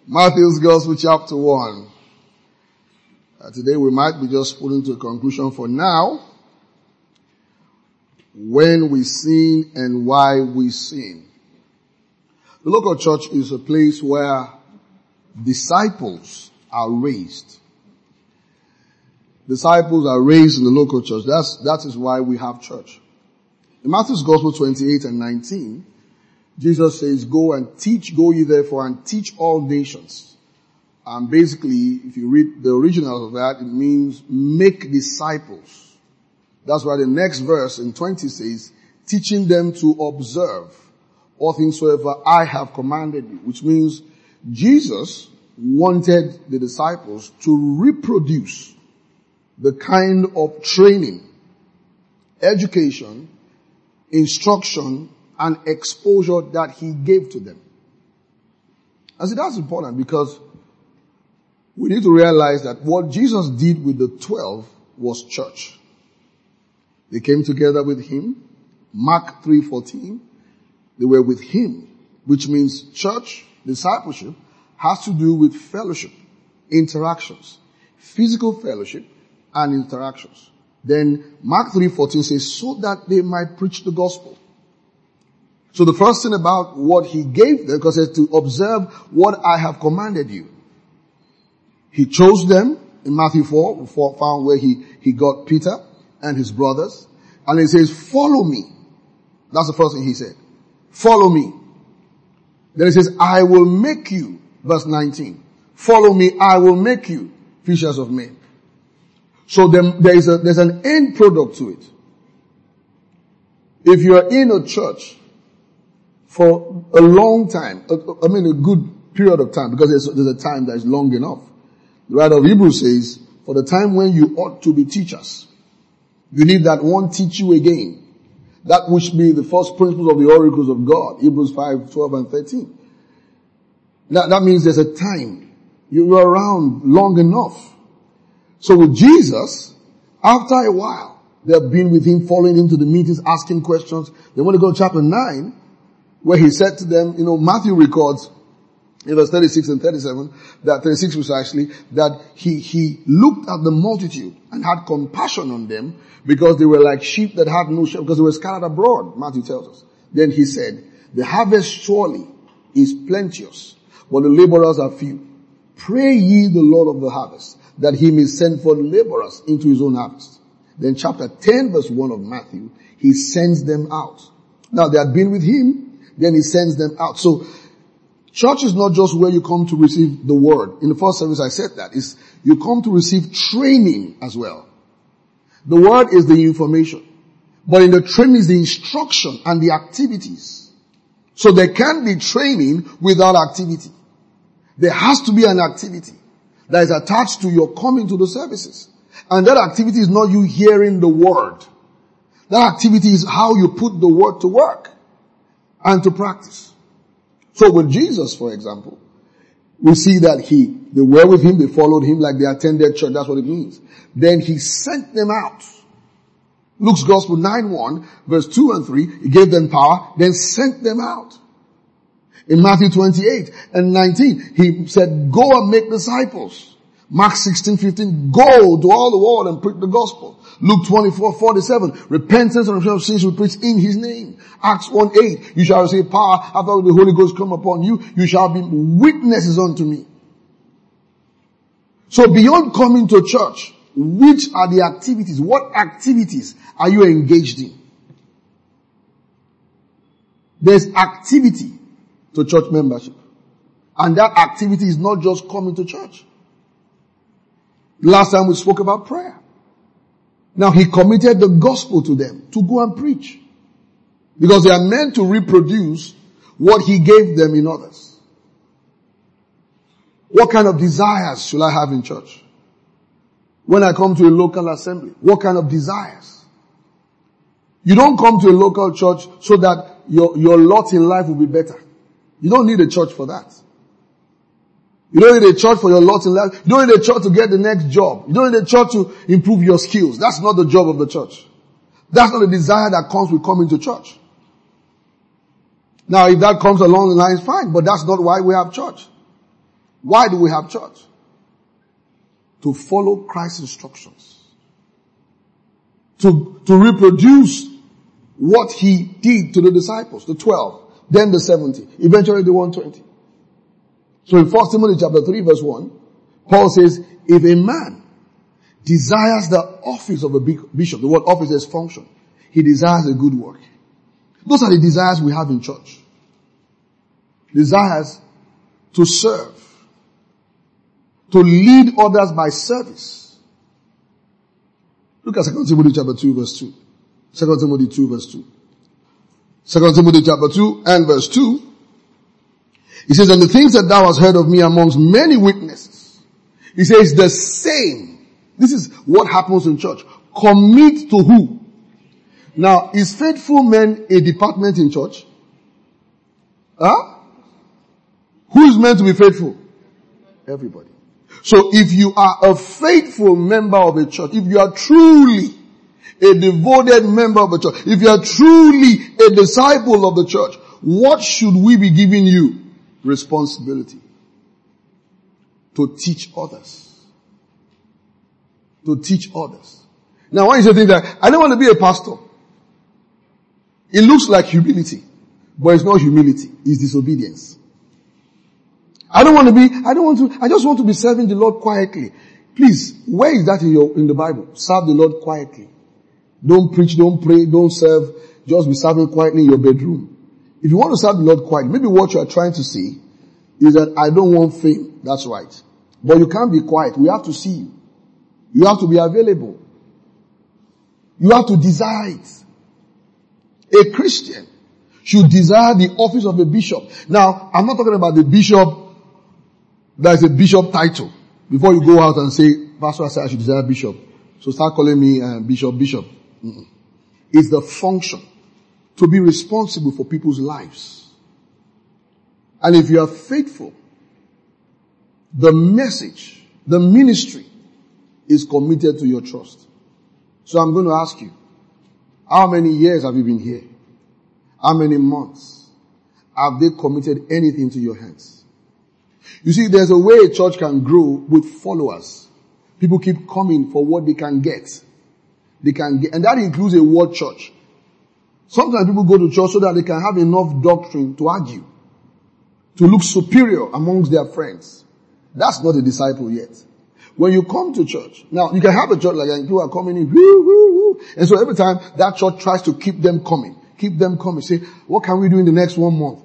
Matthew's Gospel chapter 1. Today we might be just putting to a conclusion for now. When we sin and why we sin. The local church is a place where disciples are raised. Disciples are raised in the local church. That is why we have church. In Matthew's Gospel 28 and 19, Jesus says, go ye therefore and teach all nations. And basically, if you read the original of that, it means make disciples. That's why the next verse in 20 says, teaching them to observe all things soever I have commanded you. Which means Jesus wanted the disciples to reproduce the kind of training, education, instruction, and exposure that he gave to them. I see that's important because we need to realize that what Jesus did with the 12 was church. They came together with him. Mark 3:14. They were with him, which means church, discipleship, has to do with fellowship, interactions, physical fellowship, and interactions. Then Mark 3:14 says, so that they might preach the gospel. So the first thing about what he gave them, because it's to observe what I have commanded you. He chose them in Matthew 4, found where he got Peter and his brothers. And he says, follow me. That's the first thing he said. Follow me. Then he says, I will make you, verse 19. Follow me, I will make you fishers of men. So there's an end product to it. If you are in a church for a long time, a good period of time, because there's a time that is long enough. The writer of Hebrews says, for the time when you ought to be teachers, you need that one teach you again. That which be the first principles of the oracles of God. Hebrews 5:12 and 13. That means there's a time. You're around long enough. So with Jesus, after a while, they've been with him, following him to the meetings, asking questions. They want to go to chapter 9, where he said to them, Matthew records in verse 36 and 37, that 36 precisely, that he looked at the multitude and had compassion on them because they were like sheep that had no shepherd, because they were scattered abroad, Matthew tells us. Then he said, the harvest surely is plenteous, but the laborers are few. Pray ye the Lord of the harvest, that he may send forth laborers into his own harvest. Then chapter 10 verse 1 of Matthew, he sends them out. Now they had been with him, then he sends them out. So church is not just where you come to receive the word. In the first service I said that. You come to receive training as well. The word is the information. But in the training is the instruction and the activities. So there can't be training without activity. There has to be an activity that is attached to your coming to the services. And that activity is not you hearing the word. That activity is how you put the word to work and to practice. So with Jesus, for example, we see that they were with him, they followed him like they attended church. That's what it means. Then he sent them out. Luke's Gospel 9:1, verse 2 and 3, he gave them power, then sent them out. In Matthew 28 and 19, he said, go and make disciples. Mark 16:15, go to all the world and preach the gospel. Luke 24:47, repentance and remission of sins will preach in his name. Acts 1:8, you shall receive power after the Holy Ghost come upon you. You shall be witnesses unto me. So beyond coming to church, which are the activities? What activities are you engaged in? There's activity to church membership. And that activity is not just coming to church. Last time we spoke about prayer. Now he committed the gospel to them to go and preach. Because they are meant to reproduce what he gave them in others. What kind of desires should I have in church? When I come to a local assembly, what kind of desires? You don't come to a local church so that your lot in life will be better. You don't need a church for that. You don't need a church for your lot in life. You don't need a church to get the next job. You don't need a church to improve your skills. That's not the job of the church. That's not the desire that comes with coming to church. Now, if that comes along the lines, fine, but that's not why we have church. Why do we have church? To follow Christ's instructions. To reproduce what he did to the disciples, the 12, then the 70, eventually the 120. So in 1 Timothy chapter 3 verse 1, Paul says, if a man desires the office of a bishop, the word office is function, he desires a good work. Those are the desires we have in church. Desires to serve, to lead others by service. Look at 2 Timothy chapter 2 verse 2. 2 Timothy 2 verse 2. 2 Timothy chapter 2 and verse 2. He says, and the things that thou hast heard of me amongst many witnesses. He says the same. This is what happens in church. Commit to who? Now, is faithful men a department in church? Huh? Who is meant to be faithful? Everybody. So if you are a faithful member of a church, if you are truly a devoted member of the church, if you are truly a disciple of the church, what should we be giving you? Responsibility. To teach others. To teach others. Now when you say things like, I don't want to be a pastor. It looks like humility, but it's not humility, it's disobedience. I just want to be serving the Lord quietly. Please, where is that in the Bible? Serve the Lord quietly. Don't preach, don't pray, don't serve. Just be serving quietly in your bedroom. If you want to serve the Lord quietly, maybe what you are trying to say is that I don't want fame. That's right. But you can't be quiet. We have to see you. You have to be available. You have to desire it. A Christian should desire the office of a bishop. Now, I'm not talking about the bishop that is a bishop title. Before you go out and say, Pastor, I said I should desire bishop. So start calling me bishop. Mm-mm. It's the function to be responsible for people's lives. And if you are faithful, the message, the ministry is committed to your trust. So I'm going to ask you, how many years have you been here? How many months? Have they committed anything to your hands? You see, there's a way a church can grow with followers. People keep coming for what they can get. And that includes a word church. Sometimes people go to church so that they can have enough doctrine to argue, to look superior amongst their friends. That's not a disciple yet. When you come to church, now you can have a church like that and people are coming in, woo, woo, woo. And so every time that church tries to keep them coming. Say, what can we do in the next 1 month?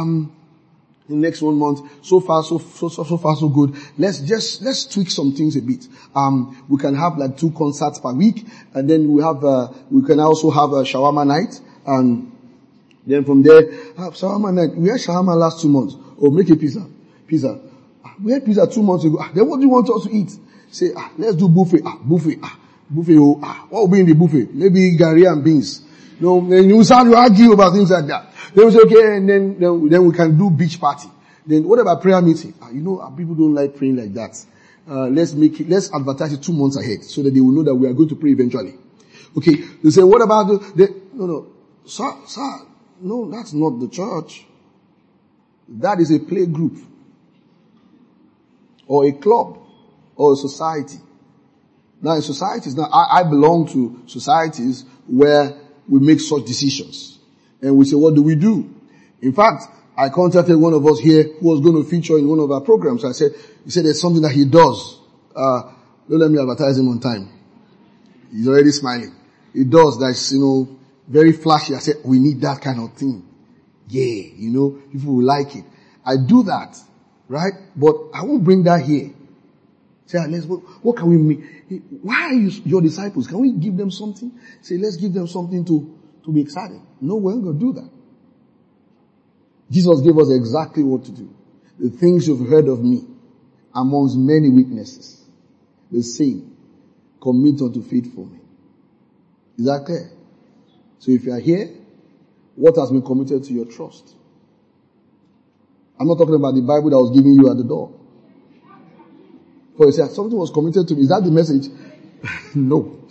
In the next 1 month, so far so good. Let's tweak some things a bit. We can have like 2 concerts per week, and then we can also have a shawarma night, and then from there, shawarma night. We had shawarma last 2 months. Oh, make a pizza. We had pizza 2 months ago. Then what do you want us to eat? Say, let's do buffet. Buffet. What will be in the buffet? Maybe gari and beans. No, then you start to argue about things like that. Then we say, okay, and then we can do beach party. Then what about prayer meeting? People don't like praying like that. Let's advertise it 2 months ahead so that they will know that we are going to pray eventually. Okay, they say, what about sir, no, that's not the church. That is a play group, or a club, or a society. Now in societies, I belong to societies where we make such decisions. And we say, what do we do? In fact, I contacted one of us here who was going to feature in one of our programs. He said there's something that he does. Don't let me advertise him on time. He's already smiling. He does that's, very flashy. I said, we need that kind of thing. Yeah, people will like it. I do that, right? But I won't bring that here. Say, what can we make? Why are your disciples? Can we give them something? Say, let's give them something to be excited. No, we're not going to do that. Jesus gave us exactly what to do. The things you've heard of me amongst many witnesses, the same, commit unto faithful men. Is that clear? So if you are here, what has been committed to your trust? I'm not talking about the Bible that was given you at the door. For you say, something was committed to me. Is that the message? No.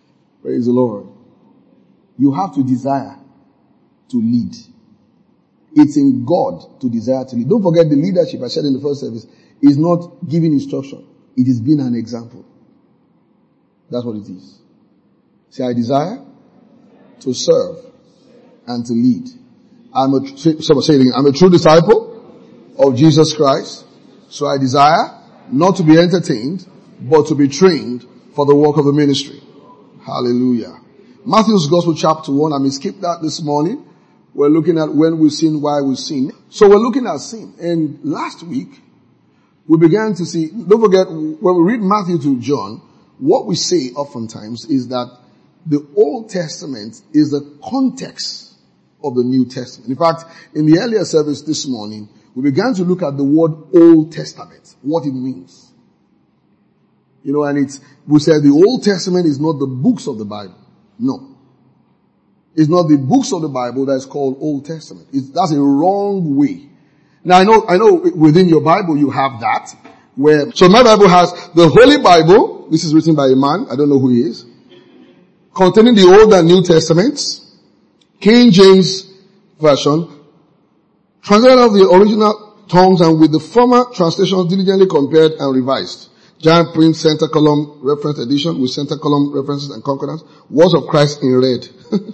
Praise the Lord. You have to desire to lead. It's in God to desire to lead. Don't forget the leadership I said in the first service is not giving instruction. It is being an example. That's what it is. Say, I desire to serve and to lead. I'm a true disciple of Jesus Christ. So I desire not to be entertained, but to be trained for the work of the ministry. Hallelujah. Matthew's Gospel chapter 1. I may skip that this morning. We're looking at when we sin, why we sin. So we're looking at sin. And last week, we began to see, don't forget, when we read Matthew to John, what we say oftentimes is that the Old Testament is the context of the New Testament. In fact, in the earlier service this morning, we began to look at the word Old Testament, what it means. And we said the Old Testament is not the books of the Bible. No. It's not the books of the Bible that's called Old Testament. That's a wrong way. Now I know within your Bible you have that, so my Bible has the Holy Bible, this is written by a man, I don't know who he is, containing the Old and New Testaments, King James Version, translated of the original tongues and with the former translations diligently compared and revised. Giant print, center column, reference edition with center column references and concordance. Words of Christ in red.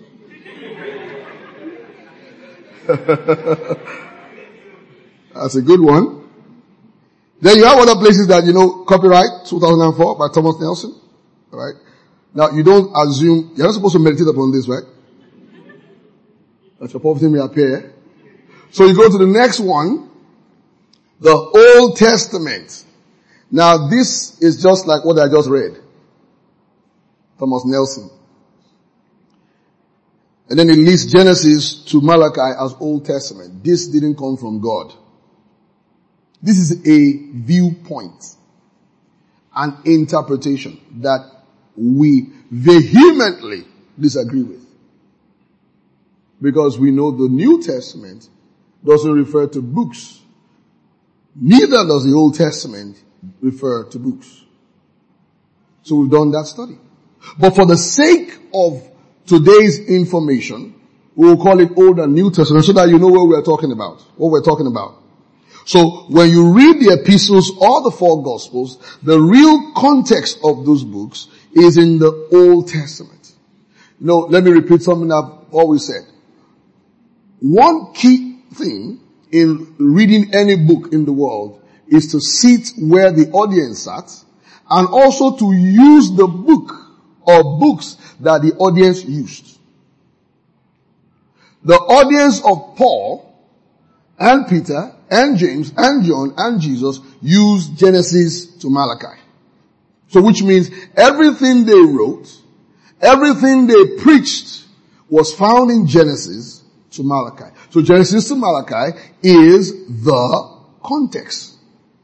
That's a good one. Then you have other places that, copyright 2004 by Thomas Nelson. Alright. Now you don't assume, you're not supposed to meditate upon this, right? That your poverty may appear. So you go to the next one, the Old Testament. Now this is just like what I just read. Thomas Nelson. And then it lists Genesis to Malachi as Old Testament. This didn't come from God. This is a viewpoint, an interpretation that we vehemently disagree with. Because we know the New Testament doesn't refer to books. Neither does the Old Testament refer to books. So we've done that study. But for the sake of today's information, we will call it Old and New Testament so that you know what we're talking about. So when you read the epistles or the four gospels, the real context of those books is in the Old Testament. Let me repeat something I've always said. One key thing in reading any book in the world is to sit where the audience sat and also to use the book or books that the audience used. The audience of Paul and Peter and James and John and Jesus used Genesis to Malachi. So which means everything they wrote, everything they preached was found in Genesis to Malachi. So Genesis to Malachi is the context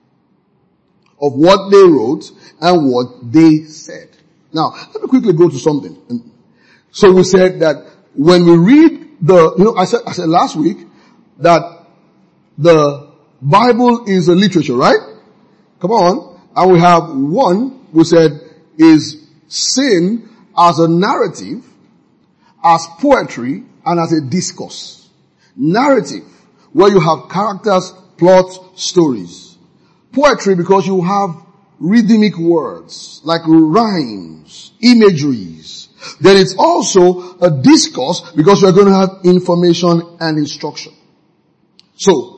of what they wrote and what they said. Now, let me quickly go to something. So we said that when we read I said last week that the Bible is a literature, right? Come on. And we have one, we said, is sin as a narrative, as poetry, and as a discourse. Narrative, where you have characters, plot, stories. Poetry, because you have rhythmic words, like rhymes, imageries. Then it's also a discourse, because you're going to have information and instruction. So,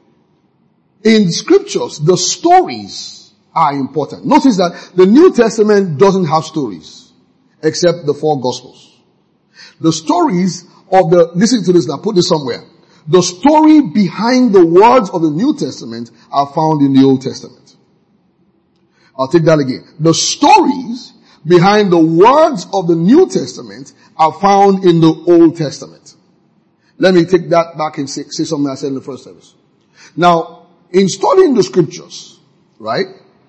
in scriptures, the stories are important. Notice that the New Testament doesn't have stories, except the four gospels. The stories of listen to this now, put this somewhere. The story behind the words of the New Testament are found in the Old Testament. I'll take that again. The stories behind the words of the New Testament are found in the Old Testament. Let me take that back and say something I said in the first service. Now, in studying the scriptures, right?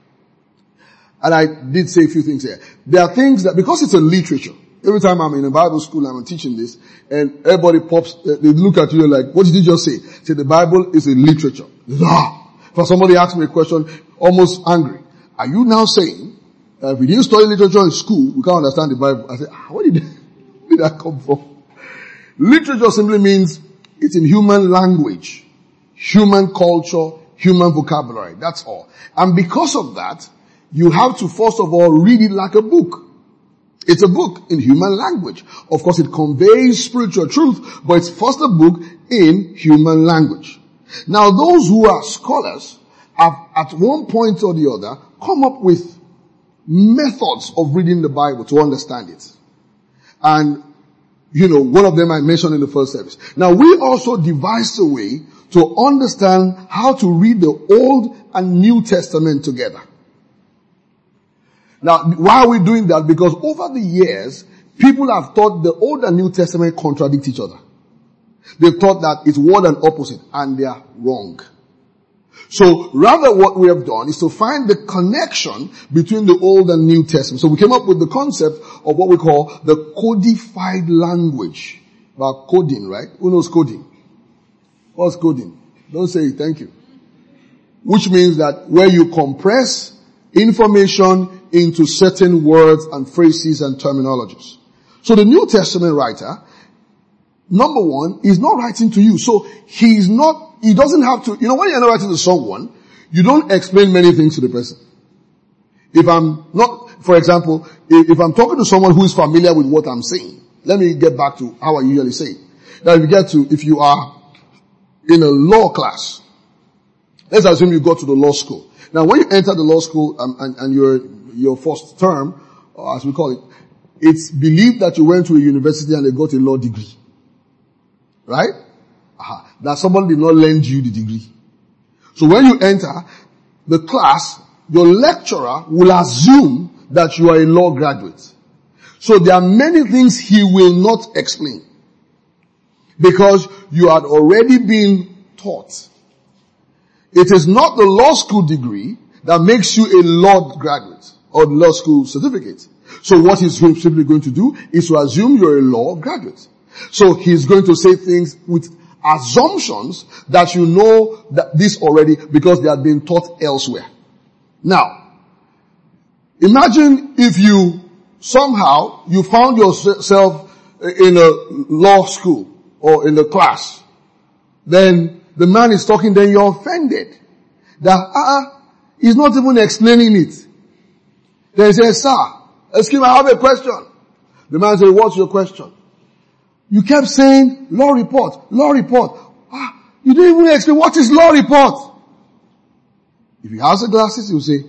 And I did say a few things here. There are things that, because it's a literature, every time I'm in a Bible school and I'm teaching this, and everybody pops, they look at you like, what did you just say? Say the Bible is a literature. For somebody asked me a question, almost angry. Are you now saying that if we didn't study literature in school, we can't understand the Bible? I said, where did that come from? Literature simply means It's in human language, human culture, human vocabulary. That's all. And because of that, you have to first of all read it like a book. It's a book in human language. Of course, it conveys spiritual truth, but it's first a book in human language. Now, those who are scholars have at one point or the other come up with methods of reading the Bible to understand it. And, one of them I mentioned in the first service. Now, we also devised a way to understand how to read the Old and New Testament together. Now, why are we doing that? Because over the years, people have thought the Old and New Testament contradict each other. They've thought that it's word and opposite, and they are wrong. So rather what we have done is to find the connection between the Old and New Testament. So we came up with the concept of what we call the codified language. About coding, right? Who knows coding? What's coding? Don't say it, thank you. Which means that where you compress information into certain words and phrases and terminologies. So the New Testament writer, number one, is not writing to you. So he doesn't have to, when you're not writing to someone, you don't explain many things to the person. If I'm talking to someone who is familiar with what I'm saying, let me get back to how I usually say it. Now if you are in a law class, let's assume you go to the law school. Now when you enter the law school and your first term, or as we call it, it's believed that you went to a university and they got a law degree. Right? That someone did not lend you the degree. So when you enter the class, your lecturer will assume that you are a law graduate. So there are many things he will not explain. Because you had already been taught. It is not the law school degree that makes you a law graduate or law school certificate. So what he's simply going to do is to assume you're a law graduate. So he's going to say things with assumptions that you know that this already because they have been taught elsewhere. Now, imagine if you found yourself in a law school or in a class. Then the man is talking, then you're offended. That, he's not even explaining it. Then he says, sir, excuse me, I have a question. The man says, what's your question? You kept saying, law report, law report. You didn't even explain what is law report. If he has the glasses, he will say,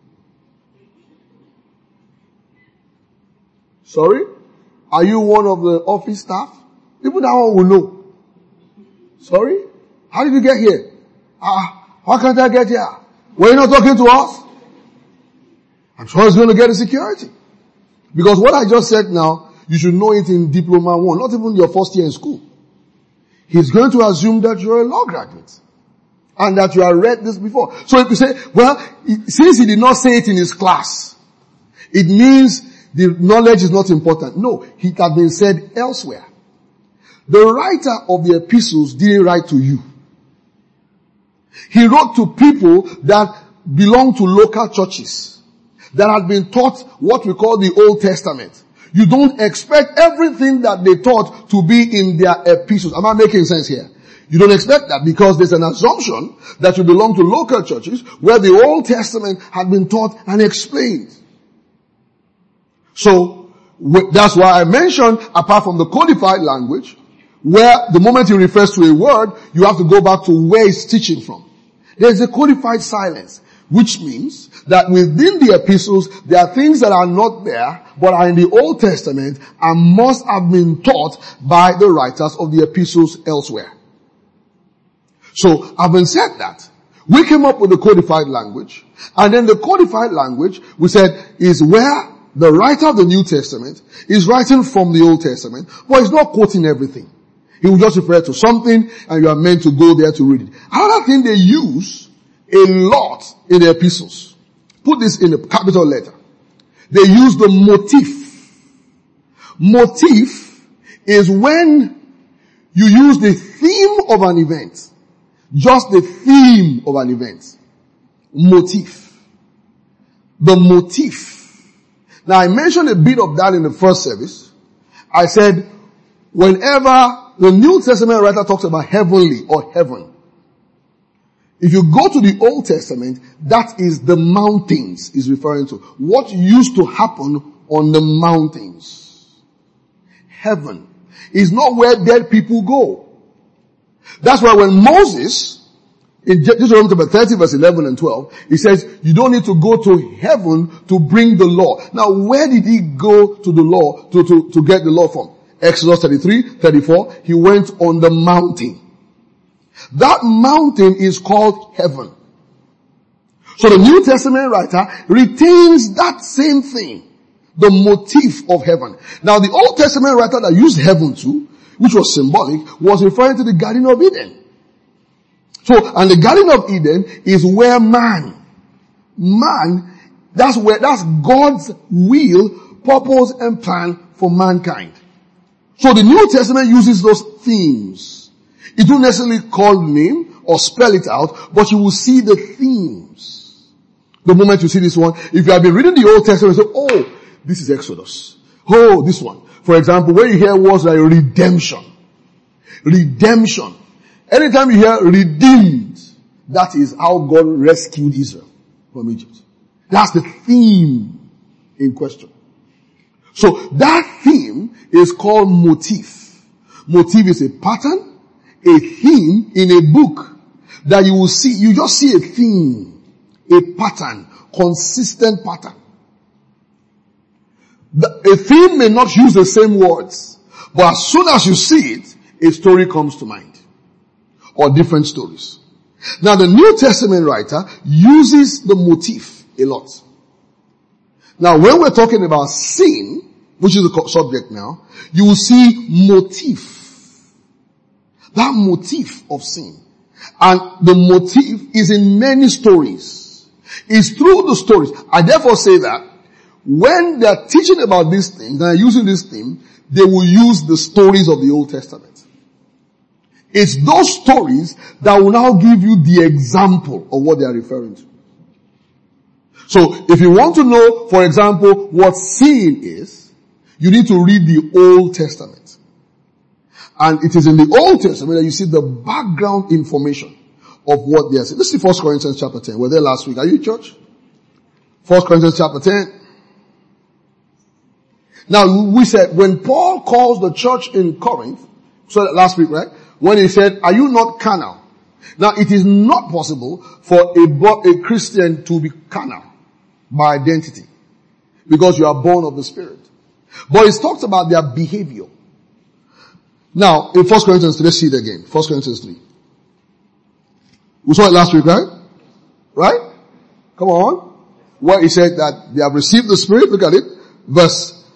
sorry? Are you one of the office staff? Even that one will know. Sorry? How did you get here? How can't I get here? Were you not talking to us? I'm sure he's going to get a security. Because what I just said now, you should know it in Diploma 1, not even your first year in school. He's going to assume that you're a law graduate. And that you have read this before. So if you say, well, since he did not say it in his class, it means the knowledge is not important. No, it had been said elsewhere. The writer of the epistles didn't write to you. He wrote to people that belong to local churches that had been taught what we call the Old Testament. You don't expect everything that they taught to be in their epistles. Am I making sense here? You don't expect that because there's an assumption that you belong to local churches where the Old Testament had been taught and explained. So, that's why I mentioned, apart from the codified language, where the moment he refers to a word, you have to go back to where he's teaching from. There's a codified silence, which means that within the epistles, there are things that are not there, but are in the Old Testament and must have been taught by the writers of the epistles elsewhere. So, having said that, we came up with the codified language, and then the codified language, we said, is where the writer of the New Testament is writing from the Old Testament, but he's not quoting everything. He will just refer to something, and you are meant to go there to read it. Another thing they use a lot in the epistles, put this in a capital letter, they use the motif. Motif is when you use the theme of an event. Just the theme of an event. Motif. The motif. Now I mentioned a bit of that in the first service. I said, whenever the New Testament writer talks about heavenly or heaven. If you go to the Old Testament, that is the mountains is referring to. What used to happen on the mountains. Heaven is not where dead people go. That's why when Moses, in Deuteronomy chapter 30 verse 11 and 12, he says, you don't need to go to heaven to bring the law. Now where did he go to the law, to get the law from? Exodus 33, 34, he went on the mountain. That mountain is called heaven. So the New Testament writer retains that same thing, the motif of heaven. Now the Old Testament writer that used heaven too, which was symbolic, was referring to the Garden of Eden. So, and the Garden of Eden is where man, that's God's will, purpose and plan for mankind. So the New Testament uses those themes. It don't necessarily call name or spell it out, but you will see the themes. The moment you see this one, if you have been reading the Old Testament, you say, oh, this is Exodus. Oh, this one. For example, when you hear words like redemption. Anytime you hear redeemed, that is how God rescued Israel from Egypt. That's the theme in question. So that theme is called motif. Motif is a pattern, a theme in a book that you will see, you just see a theme, a pattern, consistent pattern. A theme may not use the same words, but as soon as you see it, a story comes to mind. Or different stories. Now the New Testament writer uses the motif a lot. Now when we're talking about sin, which is the subject now, you will see motif. That motif of sin. And the motif is in many stories. It's through the stories. I therefore say that when they're teaching about these things, and using this theme, they will use the stories of the Old Testament. It's those stories that will now give you the example of what they are referring to. So, if you want to know, for example, what sin is, you need to read the Old Testament. And it is in the Old Testament that you see the background information of what they are saying. Let's see 1 Corinthians chapter 10. We were there last week. Are you in church? 1 Corinthians chapter 10. Now, we said, when Paul calls the church in Corinth, so that last week, right? When he said, are you not carnal? Now it is not possible for a Christian to be carnal by identity. Because you are born of the Spirit. But it talks about their behavior. Now, in 1 Corinthians 3, let's see it again. 1 Corinthians 3. We saw it last week, right? Right? Come on. Where he said that they have received the Spirit, look at it. Verse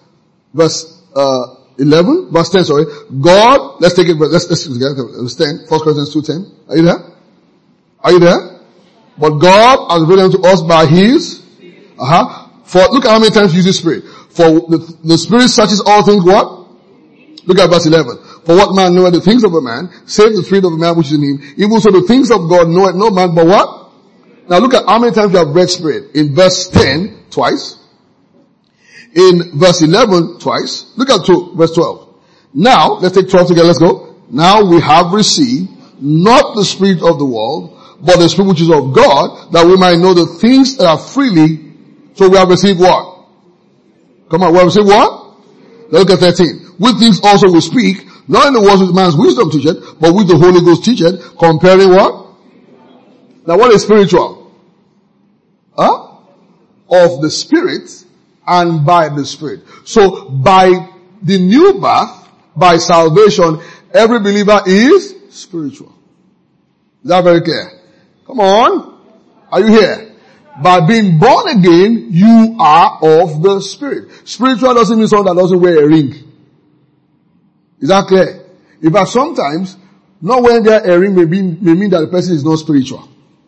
11, verse 10, sorry. God, let's take it, let's verse 10, 1 Corinthians 2:10. Are you there? Are you there? But God has revealed unto us by His, for, look at how many times He uses Spirit. For the Spirit searches all things, what? Look at verse 11. For what man knoweth the things of a man, save the spirit of a man which is in him. Even so the things of God knoweth no man, but what? Now look at how many times you have read Spirit. In verse 10, twice. In verse 11, twice. Look at verse 12. Now, let's take 12 together, let's go. Now we have received not the spirit of the world, but the Spirit which is of God, that we might know the things that are freely. So we have received what? Come on, we have received what? Let's look at 13. With things also we speak, not in the words which man's wisdom teacheth, but with the Holy Ghost teacheth, comparing what? Now what is spiritual? Of the Spirit and by the Spirit. So by the new birth, by salvation, every believer is spiritual. Is that very clear? Come on. Are you here? By being born again, you are of the Spirit. Spiritual doesn't mean someone that doesn't wear a ring. Is that clear? In fact, sometimes, not wearing a ring may mean that the person is not spiritual.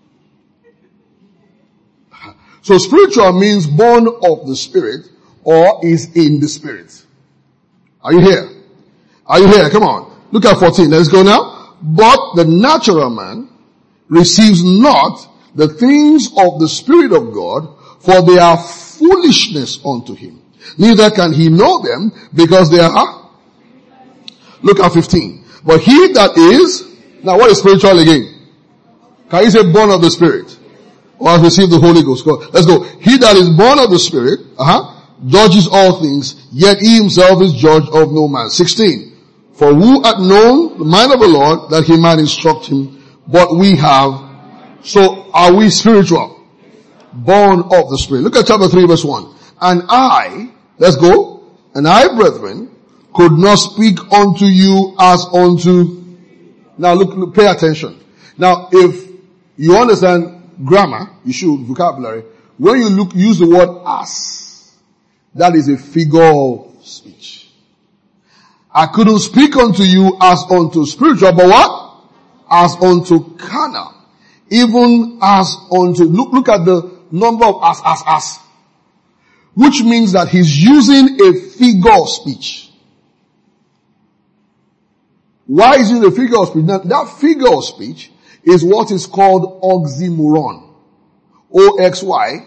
So spiritual means born of the Spirit or is in the Spirit. Are you here? Are you here? Come on. Look at 14. Let's go now. But the natural man receives not the things of the Spirit of God, for they are foolishness unto him. Neither can he know them because they are. Look at 15. But he that is, now what is spiritual again? Can you say born of the Spirit? Or has received the Holy Ghost? Go. Let's go. He that is born of the Spirit, judges all things, yet he himself is judge of no man. 16. For who hath known the mind of the Lord that he might instruct him? But we have. So are we spiritual? Born of the Spirit. Look at chapter 3 verse 1. And I, let's go. And I, brethren, could not speak unto you as unto. Now look, pay attention. Now if you understand grammar, you should, vocabulary, when you use the word as, that is a figure of speech. I couldn't speak unto you as unto spiritual, but what? As unto carnal. Even as unto, look at the number of as. Which means that he's using a figure of speech. Why is it a figure of speech? Now, that figure of speech is what is called oxymoron. O-X-Y-M-O-R-O-N.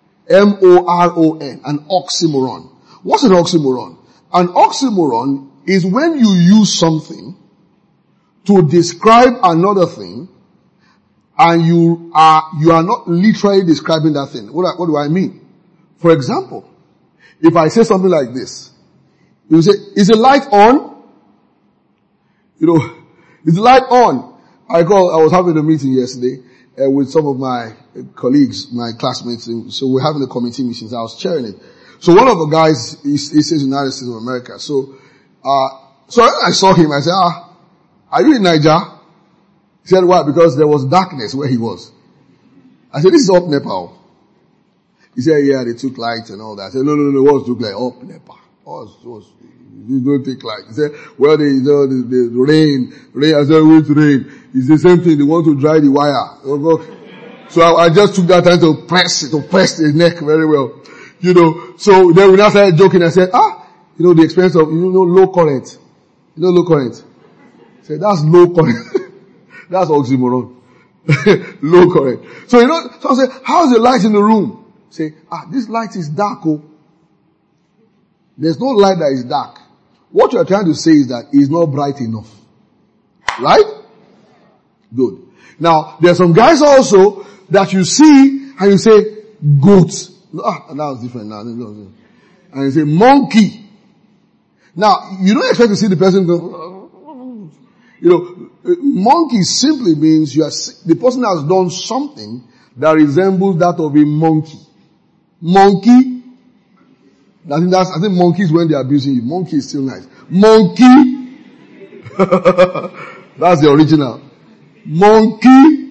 An oxymoron. What's an oxymoron? An oxymoron is when you use something to describe another thing and you are not literally describing that thing. What do I mean? For example, if I say something like this, you say, is the light on? Is the light on? I was having a meeting yesterday with some of my colleagues, my classmates. So we're having a committee meeting. So I was chairing it. So one of the guys, he says United States of America. So I saw him. I said, are you in Niger? He said, why? Because there was darkness where he was. I said, this is up Nepal. He said, yeah, they took light and all that. I said, no, what took light? Up Nepal. You don't take light. He said, well, the rain. I said, wait, rain. It's the same thing. They want to dry the wire. So I just took that time to press the neck very well. So then when I started joking, I said, the experience of, low current. Low current. I said, that's low current. That's oxymoron. Low current. So so I said, how's the light in the room? Say, this light is dark. There's no light that is dark. What you're trying to say is that it's not bright enough. Right? Good. Now, there are some guys also that you see and you say, goat. That was different now. And you say, monkey. Now, you don't expect to see the person go, monkey simply means the person has done something that resembles that of a monkey. Monkey. I think monkeys when they're abusing you. Monkey is still nice. Monkey. That's the original. Monkey.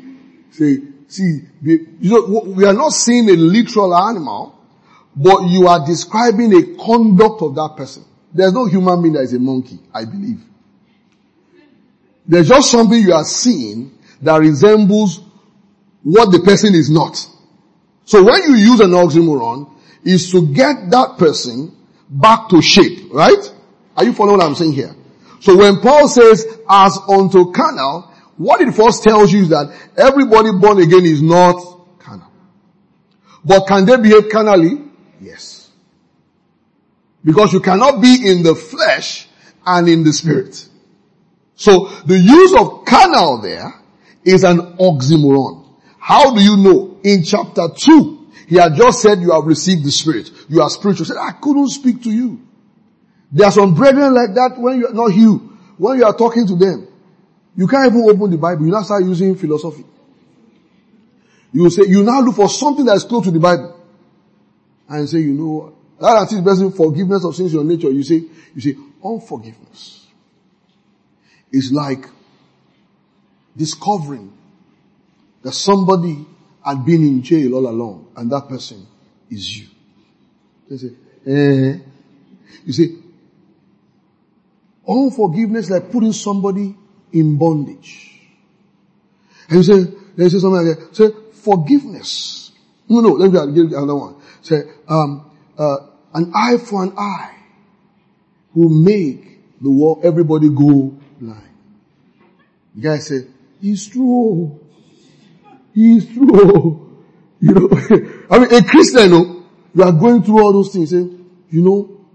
We are not seeing a literal animal, but you are describing a conduct of that person. There's no human being that is a monkey, I believe. There's just something you are seeing that resembles what the person is not. So when you use an oxymoron, is to get that person back to shape, right? Are you following what I'm saying here? So when Paul says, as unto carnal, what it first tells you is that everybody born again is not carnal. But can they behave carnally? Yes. Because you cannot be in the flesh and in the spirit. So the use of carnal there is an oxymoron. How do you know? In chapter 2, he had just said you have received the Spirit. You are spiritual. He said, I couldn't speak to you. There are some brethren like that when you are not you. When you are talking to them, you can't even open the Bible. You now start using philosophy. You say, you now look for something that is close to the Bible. And say, that is person forgiveness of sins in your nature. You say, unforgiveness is like discovering that somebody had been in jail all along, and that person is you. They say, You see, unforgiveness like putting somebody in bondage. And they say something like that. Say, forgiveness. No, let me give you another one. Say, an eye for an eye will make the world, everybody go blind. The guy said, it's true. It's true. I mean, a Christian, you are going through all those things. Say,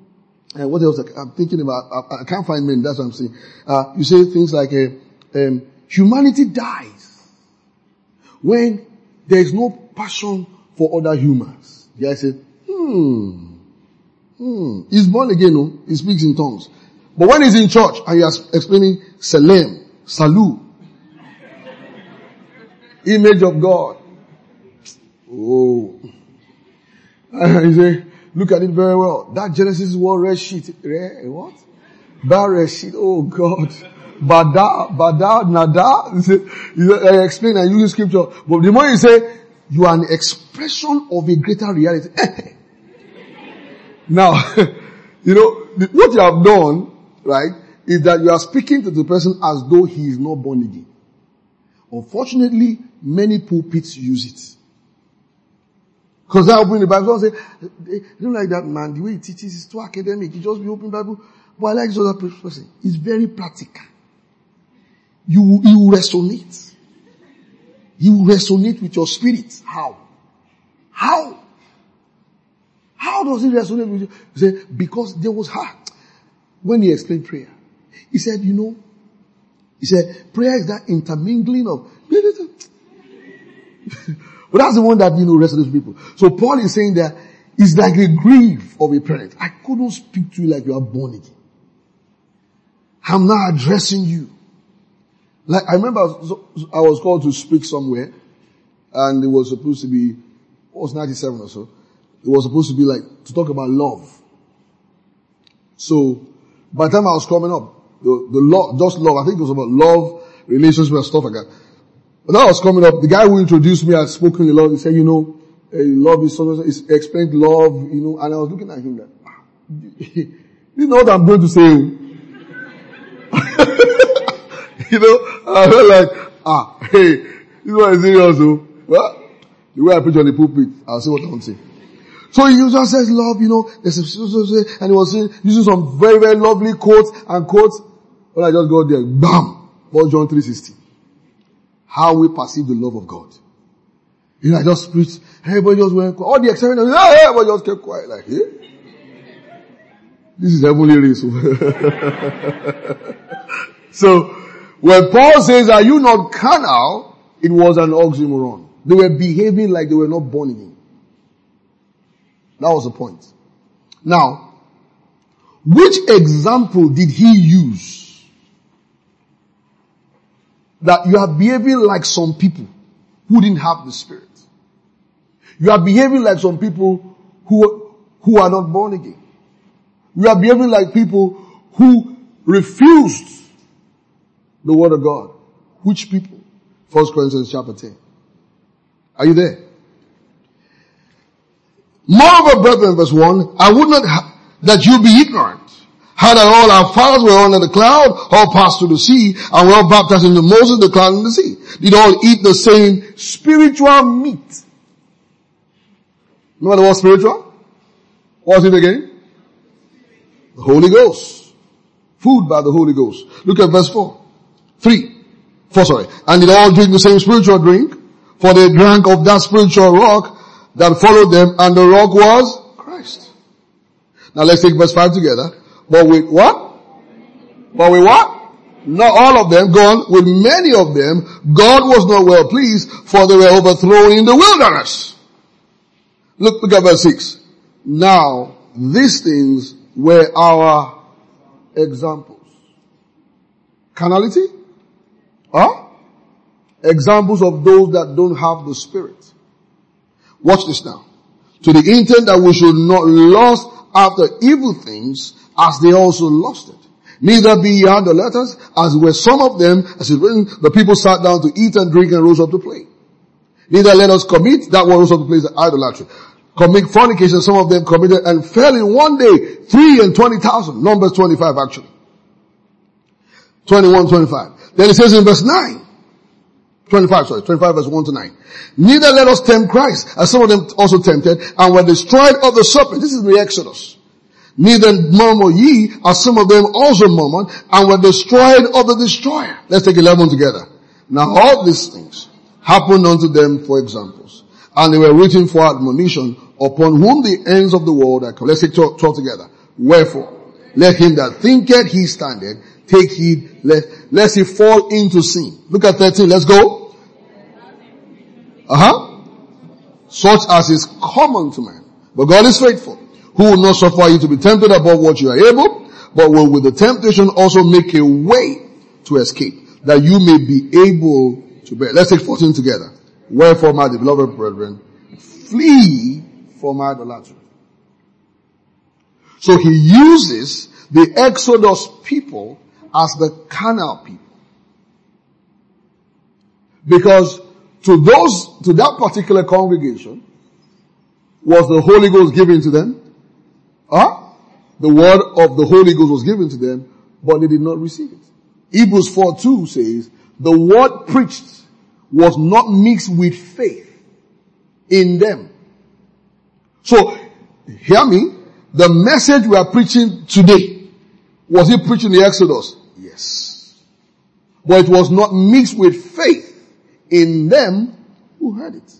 And what else I'm thinking about? I can't find many. That's what I'm saying. You say things like, humanity dies when there is no passion for other humans. The guy said, he's born again, no? He speaks in tongues. But when he's in church and you are explaining Salem, Salu, image of God. Oh. And you say, look at it very well. That Genesis word red sheet. What? Red sheet. Oh God. Bada, nada. You explain and use scripture. But the more you say, you are an expression of a greater reality. Now, what you have done, right, is that you are speaking to the person as though he is not born again. Unfortunately, many pulpits use it. Because I open the Bible and say, they don't like that man. The way he teaches is too academic. He just be open Bible. But I like this other person. It's very practical. You will resonate. You will resonate with your spirit. How? How does it resonate with you? He said, because there was heart. When he explained prayer, he said, prayer is that intermingling of, but that's the one that, resonates with people. So Paul is saying that it's like the grief of a parent. I couldn't speak to you like you are born again. I'm not addressing you. Like, I remember I was called to speak somewhere, and it was supposed to be, 97 or so. It was supposed to be like, to talk about love. So, by the time I was coming up, the love, just love, I think it was about love, relationships and stuff like that. But that was coming up, the guy who introduced me had spoken a lot. He said, love is something, he explained love, and I was looking at him like, you know what I'm going to say? I felt like, hey, this one is serious, though. Well, the way I preach on the pulpit, I'll say what I'm saying. So he just says love, and he was using some very, very lovely quotes. When I just got there, bam! 1 John 3:16. How we perceive the love of God. I just preached, everybody just went, all the excitement, everybody just kept quiet, like, this is heavenly race. So, when Paul says, are you not carnal? It was an oxymoron. They were behaving like they were not born again. That was the point. Now, which example did he use that you are behaving like some people who didn't have the Spirit? You are behaving like some people who are not born again. You are behaving like people who refused the Word of God. Which people? 1 Corinthians chapter 10. Are you there? Moreover, brethren, verse 1, I would not that you be ignorant, how that all our fathers were under the cloud, all passed through the sea, and were all baptized into Moses, the cloud, and the sea. Did all eat the same spiritual meat. Remember the word spiritual? What's it again? The Holy Ghost. Food by the Holy Ghost. Look at verse 4. And did all drink the same spiritual drink, for they drank of that spiritual rock that followed them, and the rock was Christ. Now let's take verse 5 together. But with what? Not all of them, go on. With many of them, God was not well pleased, for they were overthrown in the wilderness. Look at verse 6. Now, these things were our examples. Carnality? Examples of those that don't have the Spirit. Watch this now. To the intent that we should not lust after evil things as they also lusted. Neither be ye idolaters, as were some of them, as is written, the people sat down to eat and drink and rose up to play. Neither let us commit, that one rose up to play is idolatry. Commit fornication, some of them committed and fell in one day 320,000. Numbers 25 actually. 21-25. Then it says in verse 9. 25 verse 1 to 9. Neither let us tempt Christ, as some of them also tempted, and were destroyed of the serpent. This is the Exodus. Neither murmur ye, as some of them also murmured, and were destroyed of the destroyer. Let's take 11 together. Now all these things happened unto them for examples, and they were written for admonition, upon whom the ends of the world are come. Let's take 12 together. Wherefore, Let him that thinketh he standeth take heed lest he fall into sin. Look at 13. Let's go. Such as is common to man. But God is faithful, who will not suffer you to be tempted above what you are able, but will with the temptation also make a way to escape, that you may be able to bear. Let's take 14 together. Wherefore, my beloved brethren, flee from idolatry. So he uses the Exodus people as the carnal people. Because to that particular congregation, was the Holy Ghost given to them? The word of the Holy Ghost was given to them, but they did not receive it. Hebrews 4:2 says, the word preached was not mixed with faith in them. So, hear me, the message we are preaching today, was it preached in the Exodus? Yes. But it was not mixed with faith in them who heard it.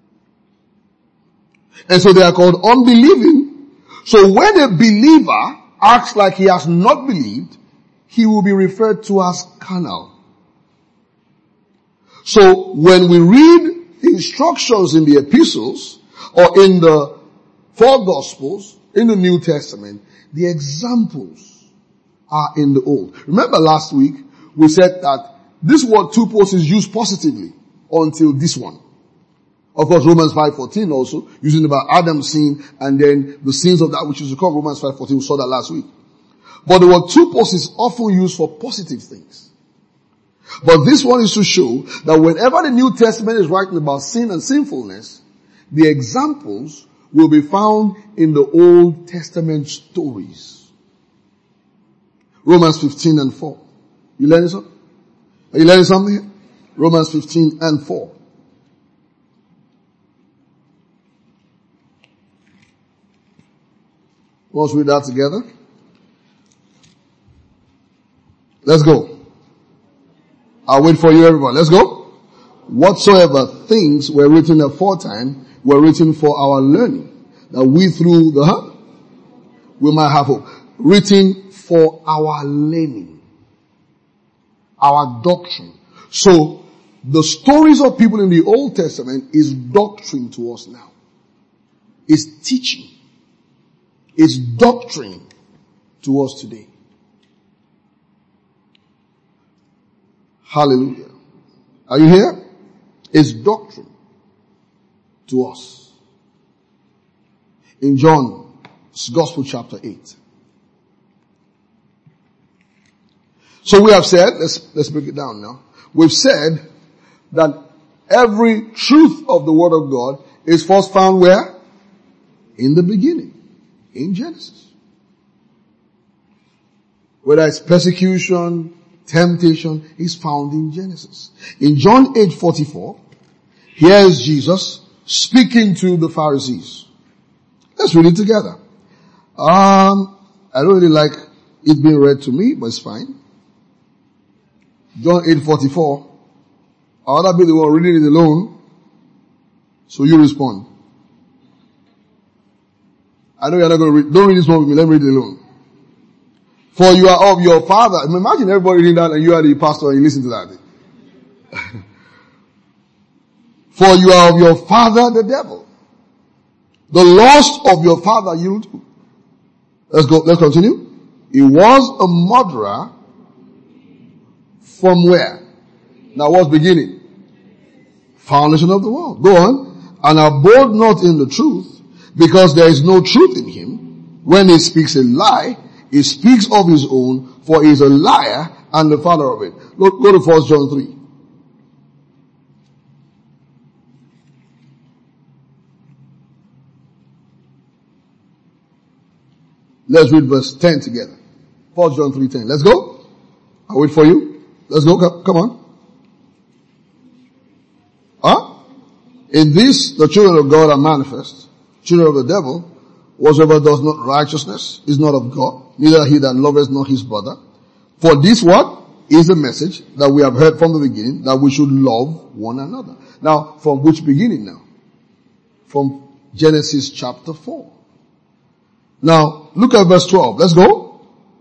And so they are called unbelieving. So when a believer acts like he has not believed, he will be referred to as carnal. So when we read instructions in the epistles or in the 4 Gospels, in the New Testament, the examples are in the Old. Remember last week we said that this word tupos is used positively until this one. Of course, Romans 5:14 also, using about Adam's sin and then the sins of that which is to come. Romans 5:14, we saw that last week. But the word tupos is often used for positive things. But this one is to show that whenever the New Testament is writing about sin and sinfulness, the examples will be found in the Old Testament stories. Romans 15:4. You learning something? Are you learning something here? Romans 15:4. Let's read that together. Let's go. I'll wait for you, everyone. Let's go. Whatsoever things were written aforetime were written for our learning, that we through we might have hope. Written for our learning, our doctrine. So the stories of people in the Old Testament is doctrine to us now. It's teaching. It's doctrine to us today. Hallelujah. Are you here? It's doctrine to us. In John's Gospel chapter 8. So we have said, let's break it down now. We've said that every truth of the Word of God is first found where? In the beginning. In Genesis. Whether it's persecution, temptation, is found in Genesis. In John 8:44, here is Jesus speaking to the Pharisees. Let's read it together. I don't really like it being read to me, but it's fine. John 8:44. I'll not be the one reading it alone, so you respond. I know you're not going to read. Don't read this one with me. Let me read it alone. For you are of your father. Imagine everybody reading that and you are the pastor and you listen to that. For you are of your father the devil. The lust of your father you do. Let's go. Let's continue. He was a murderer from where? Now what's beginning? Foundation of the world. Go on. And abode not in the truth, because there is no truth in him. When he speaks a lie, he speaks of his own, for he is a liar and the father of it. Go to 1 John 3. Let's read verse 10 together. 1 John 3:10. Let's go. I'll wait for you. Let's go. Come on. In this, the children of God are manifest. Children of the devil, whatsoever does not righteousness is not of God, neither he that loveth not his brother. For this what is the message that we have heard from the beginning, that we should love one another. Now, from which beginning now? From Genesis chapter 4. Now, look at verse 12. Let's go.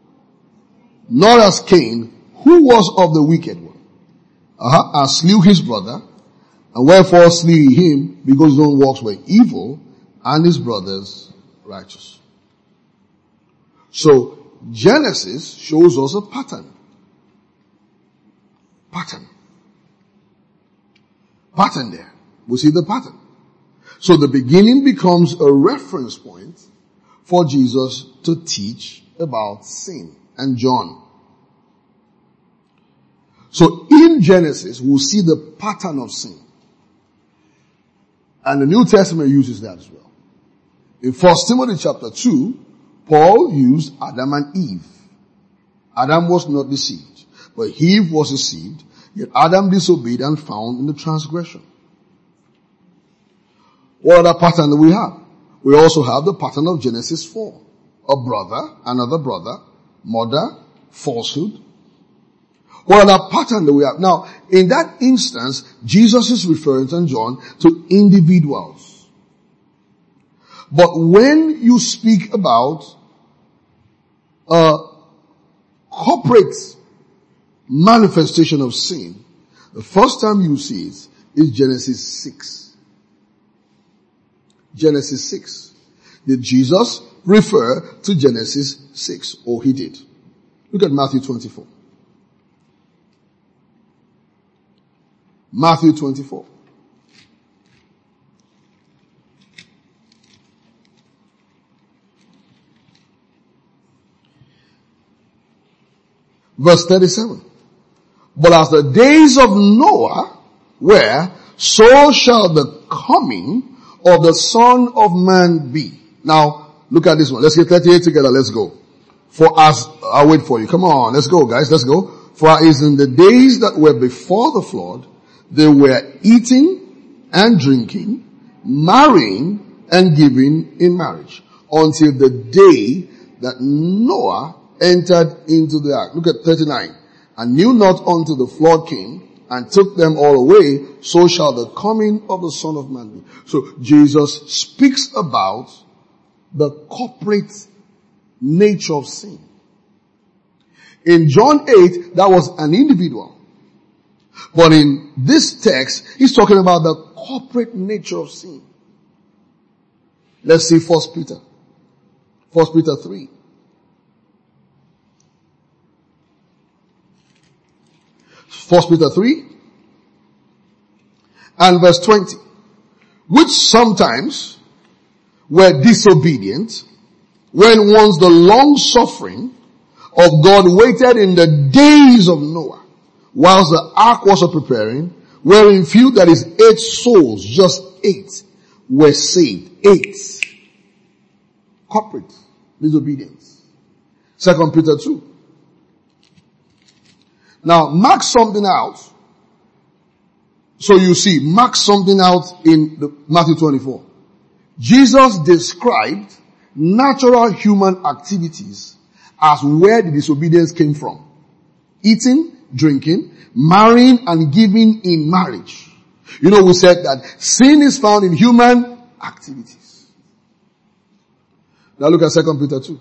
not as Cain, who was of the wicked one, and slew his brother, and wherefore slew he him, because his own works were evil, and his brother's righteous. So, Genesis shows us a pattern. Pattern there. We see the pattern. So the beginning becomes a reference point for Jesus to teach about sin and John. So in Genesis, we'll see the pattern of sin. And the New Testament uses that as well. In 1 Timothy chapter 2, Paul used Adam and Eve. Adam was not deceived, but Eve was deceived, yet Adam disobeyed and found in the transgression. What other pattern do we have? We also have the pattern of Genesis 4. A brother, another brother, murder, falsehood. What other pattern do we have? Now, in that instance, Jesus is referring to John to individuals. But when you speak about a corporate manifestation of sin, the first time you see it is Genesis 6. Genesis 6. Did Jesus refer to Genesis 6? Oh, he did. Look at Matthew 24. Matthew 24. Verse 37. But as the days of Noah were, so shall the coming of the Son of Man be. Now, look at this one. Let's get 38 together. Let's go. I'll wait for you. Come on. Let's go, guys. Let's go. For as in the days that were before the flood, they were eating and drinking, marrying and giving in marriage, until the day that Noah entered into the ark. Look at 39. And knew not until the flood came and took them all away, so shall the coming of the Son of Man be. So Jesus speaks about the corporate nature of sin. In John 8, that was an individual. But in this text, he's talking about the corporate nature of sin. Let's see 1 Peter. 1 Peter 3. 1 Peter 3 and verse 20. Which sometimes were disobedient when once the long suffering of God waited in the days of Noah, whilst the ark was preparing, wherein few, that is 8 souls, just 8, were saved. 8. Corporate disobedience. 2 Peter 2. Now, mark something out. So you see, mark something out in Matthew 24. Jesus described natural human activities as where the disobedience came from. Eating, drinking, marrying, and giving in marriage. You know, we said that sin is found in human activities. Now look at 2 Peter 2.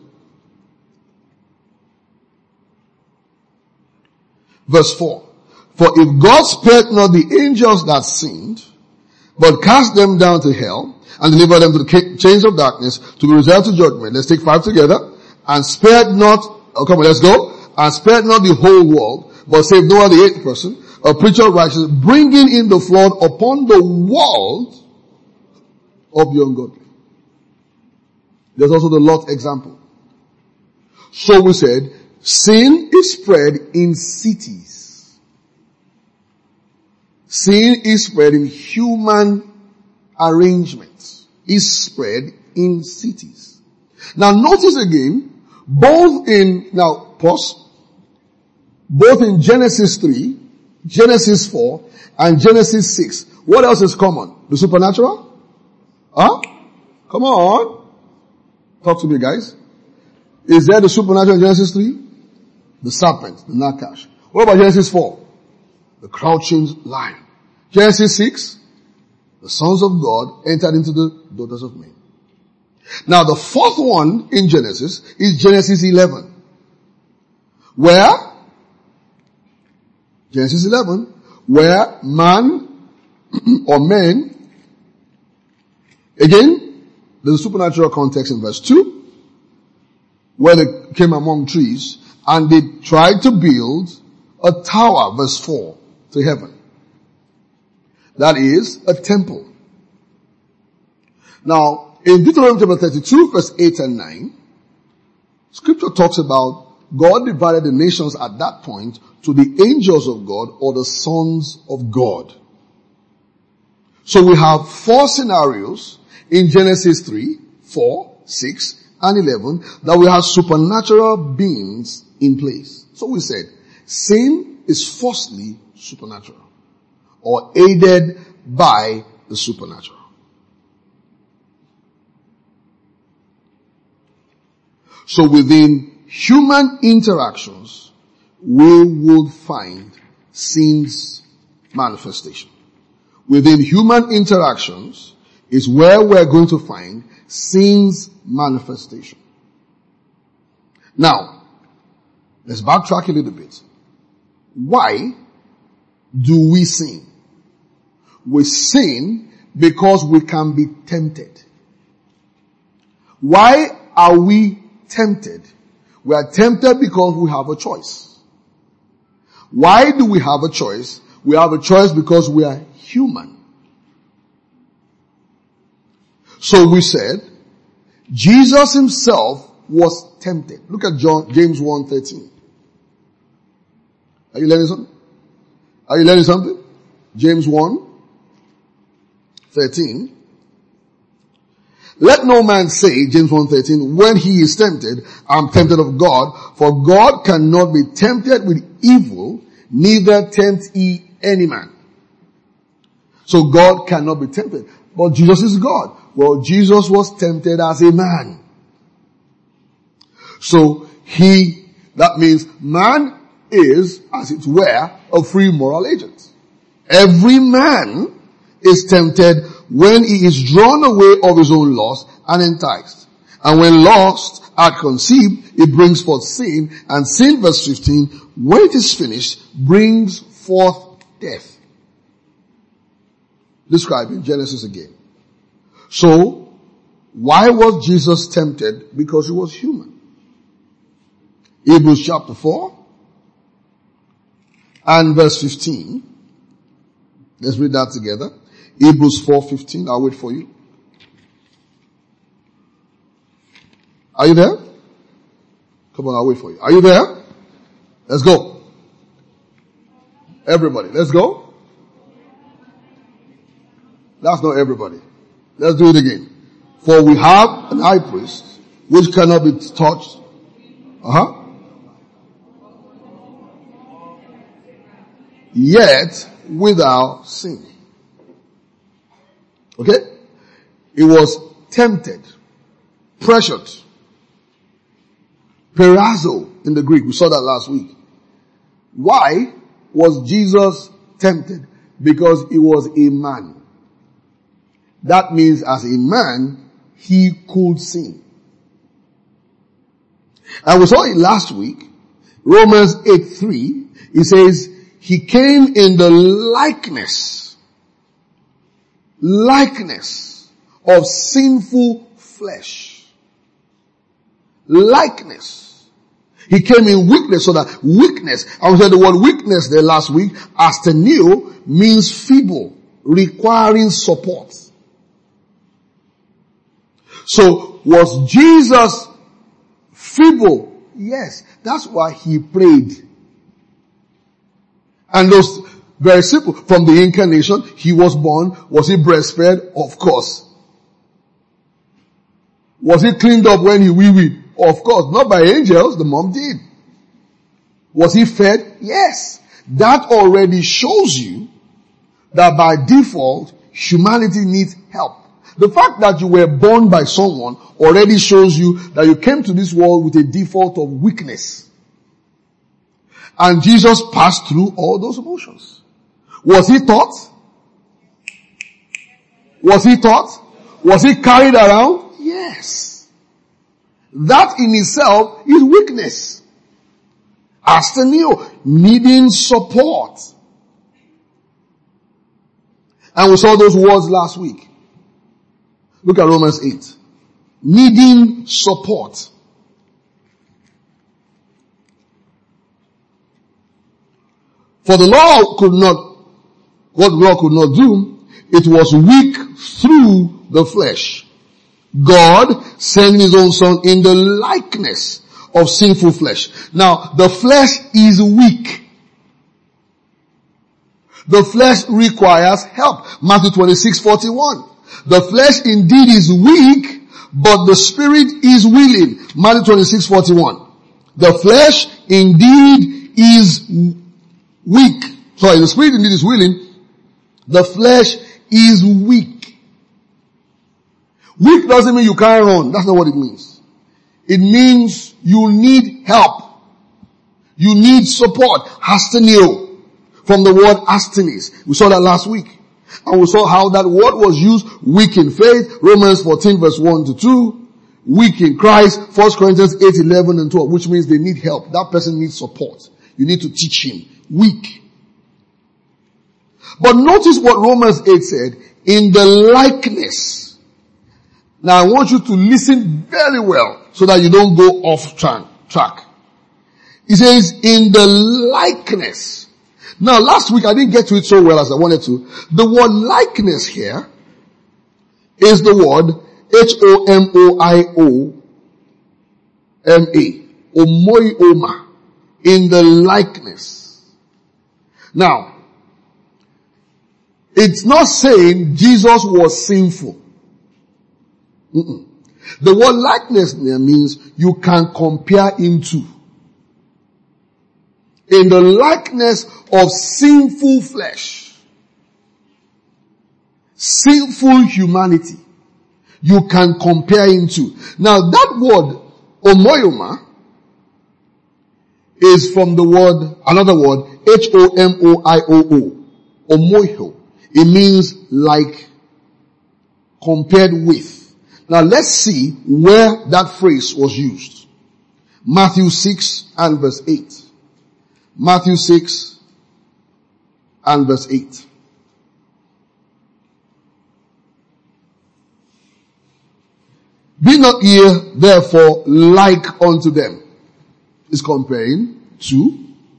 Verse 4. For if God spared not the angels that sinned, but cast them down to hell, and delivered them to the chains of darkness, to be reserved to judgment. Let's take 5 together. And spared not, oh come on, let's go. And spared not the whole world, but saved Noah the 8th person, a preacher of righteousness, bringing in the flood upon the world of the ungodly. There's also the Lot example. So we said, sin is spread in cities. Sin is spread in human arrangements. Is spread in cities. Now notice again, both in Genesis 3, Genesis 4, and Genesis 6, what else is common? The supernatural? Huh? Come on. Talk to me, guys. Is there the supernatural in Genesis 3? The serpent, the Nakash. What about Genesis 4? The crouching lion. Genesis 6? The sons of God entered into the daughters of men. Now the fourth one in Genesis is Genesis 11. where, Genesis 11, where man or men, again, there's a supernatural context in verse 2, where they came among trees and they tried to build a tower, verse 4, to heaven. That is a temple. Now, in Deuteronomy chapter 32, verse 8 and 9, Scripture talks about God divided the nations at that point to the angels of God or the sons of God. So we have 4 scenarios in Genesis 3, 4, 6, and 11 that we have supernatural beings in place. So we said, sin is firstly supernatural or aided by the supernatural. So within human interactions, we will find sin's manifestation. Within human interactions is where we're going to find sin's manifestation. Now, let's backtrack a little bit. Why do we sin? We sin because we can be tempted. Why are we tempted? We are tempted because we have a choice. Why do we have a choice? We have a choice because we are human. So we said, Jesus himself was tempted. Look at James 1:13. Are you learning something? Are you learning something? James 1:13. Let no man say, James 1:13, when he is tempted, I'm tempted of God, for God cannot be tempted with evil, neither tempt he any man. So God cannot be tempted. But Jesus is God. Well, Jesus was tempted as a man. So that means man is, as it were, a free moral agent. Every man is tempted when he is drawn away of his own lust and enticed. And when lust are conceived, it brings forth sin, and sin, verse 15, when it is finished, brings forth death. Described in Genesis again. So, why was Jesus tempted? Because he was human. Hebrews chapter 4 and verse 15. Let's read that together. Hebrews 4:15. I'll wait for you. Are you there? Come on, I'll wait for you. Are you there? Let's go. Everybody, let's go. That's not everybody. Let's do it again. For we have an high priest which cannot be touched. Yet without sin. Okay? He was tempted, pressured, perazzo in the Greek. We saw that last week. Why was Jesus tempted? Because he was a man. That means as a man, he could sin. And we saw it last week. Romans 8:3. It says, he came in the likeness of sinful flesh. Likeness. He came in weakness, so that weakness, I was saying the word weakness there last week, asteneo, means feeble, requiring support. So, was Jesus feeble? Yes. That's why he prayed. And those, very simple, from the incarnation, he was born. Was he breastfed? Of course. Was he cleaned up when he wee-wee? Of course. Not by angels, the mom did. Was he fed? Yes. That already shows you that by default, humanity needs help. The fact that you were born by someone already shows you that you came to this world with a default of weakness. And Jesus passed through all those emotions. Was he taught? Was he taught? Was he carried around? Yes. That in itself is weakness. Asteneo, needing support. And we saw those words last week. Look at Romans 8. Needing support. For the law could not, what the law could not do, it was weak through the flesh. God sent his own son in the likeness of sinful flesh. Now, the flesh is weak. The flesh requires help. Matthew 26:41. The flesh indeed is weak, but the spirit is willing. Matthew 26:41. The flesh indeed is weak. Sorry, the spirit indeed is willing. The flesh is weak. Weak doesn't mean you can't run. That's not what it means. It means you need help. You need support. Hasteneo. From the word astenes. We saw that last week. And we saw how that word was used. Weak in faith. Romans 14 verse 1 to 2. Weak in Christ. 1 Corinthians 8, 11 and 12. Which means they need help. That person needs support. You need to teach him. Weak. But notice what Romans 8 said. In the likeness. Now I want you to listen very well so that you don't go off track. He says, in the likeness. Now last week I didn't get to it so well as I wanted to. The word likeness here is the word Homoioma. Omoioma. In the likeness. Now, it's not saying Jesus was sinful. The word likeness there means you can compare him to. In the likeness of sinful flesh, sinful humanity, you can compare him to. Now that word, homoioma, is from the word, another word, Homoioo, homoio. It means like, compared with. Now let's see where that phrase was used. Matthew 6 and verse 8. Matthew 6 and verse 8. Be not ye therefore like unto them. Is comparing to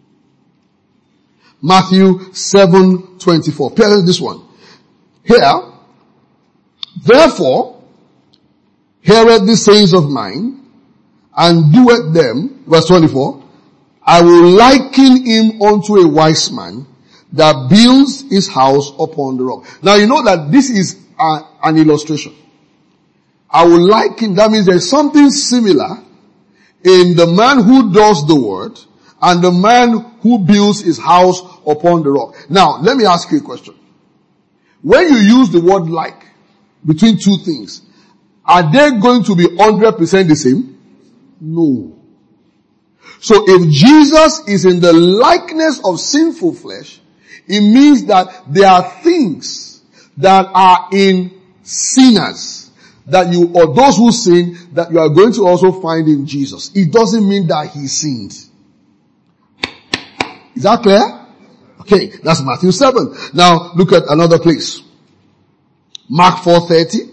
Matthew 7:24. Pay attention to this one. Here, therefore, heareth the sayings of mine, and doeth them, verse 24, I will liken him unto a wise man that builds his house upon the rock. Now you know that this is an illustration. I will liken, that means there's something similar in the man who does the word and the man who builds his house upon the rock. Now, let me ask you a question. When you use the word like between two things, are they going to be 100% the same? No. So if Jesus is in the likeness of sinful flesh, it means that there are things that are in sinners that you, or those who sin, that you are going to also find in Jesus. It doesn't mean that he sinned. Is that clear? Okay, that's Matthew 7. Now look at another place. Mark 4:30.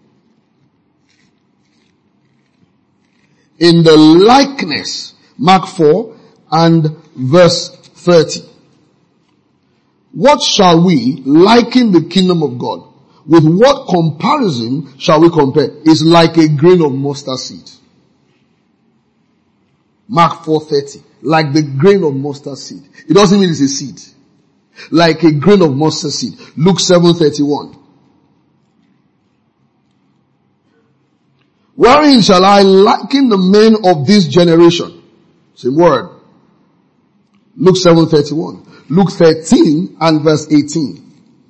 In the likeness, Mark 4 and verse 30. What shall we liken the kingdom of God? With what comparison shall we compare? It's like a grain of mustard seed. Mark 4:30. Like the grain of mustard seed. It doesn't mean it's a seed. Like a grain of mustard seed. Luke 7:31. Wherein shall I liken the men of this generation? Same word. Luke 7:31. Luke 13 and verse 18.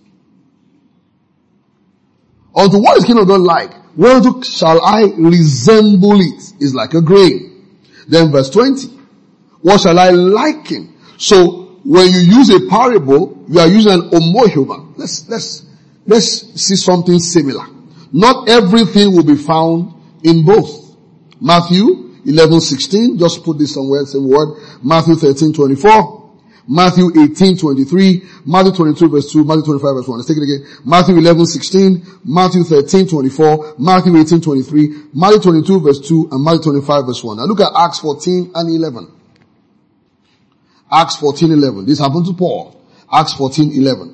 Unto what is kingdom of God like? Whereunto shall I resemble it? Is like a grain. Then verse 20. What shall I liken? So when you use a parable, you are using an homoioma. Let's see something similar. Not everything will be found in both. Matthew 11:16. Just put this somewhere, same word. Matthew 13:24. Matthew 18:23. Matthew 22 verse 2. Matthew 25 verse 1. Let's take it again. Matthew 11:16. Matthew 13:24. Matthew 18:23. Matthew 22 verse 2 and Matthew 25 verse 1. Now look at Acts 14 and 11. Acts 14:11. This happened to Paul. Acts 14:11.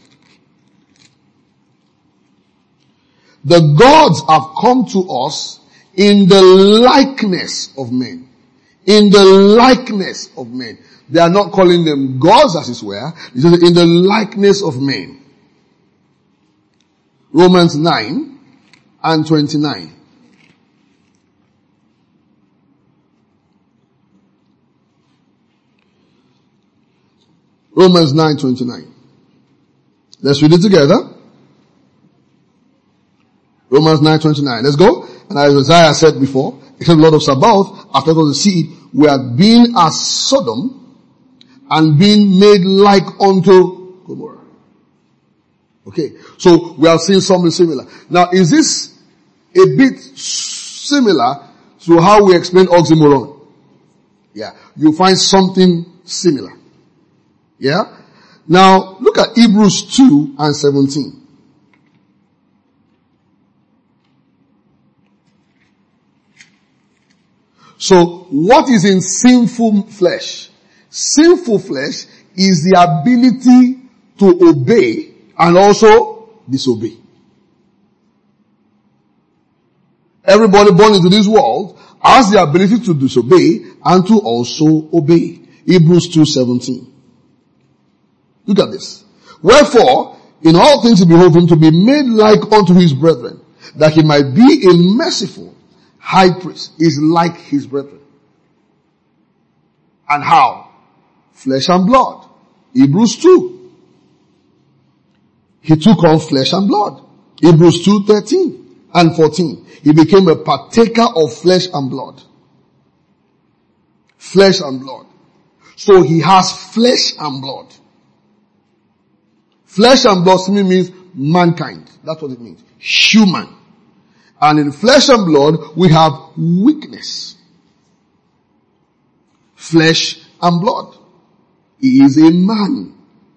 The gods have come to us in the likeness of men. In the likeness of men. They are not calling them gods as it were. It says in the likeness of men. Romans 9 and 29. Romans 9:29. Let's read it together. Romans 9:29. Let's go. And as Isaiah said before, except the Lord of Sabaoth, after all the seed, we have been as Sodom and been made like unto Gomorrah. Okay. So we have seen something similar. Now is this a bit similar to how we explain oxymoron? Yeah. You find something similar. Yeah. Now look at Hebrews 2 and 17. So what is in sinful flesh? Sinful flesh is the ability to obey and also disobey. Everybody born into this world has the ability to disobey and to also obey. Hebrews 2:17. Look at this. Wherefore, in all things he behoved him to be made like unto his brethren, that he might be a merciful high priest, is like his brethren. And how? Flesh and blood. Hebrews 2. He took on flesh and blood. Hebrews 2:13 and 14. He became a partaker of flesh and blood. Flesh and blood. So he has flesh and blood. Flesh and blood simply means mankind. That's what it means. Human. And in flesh and blood, we have weakness. Flesh and blood. He is a man.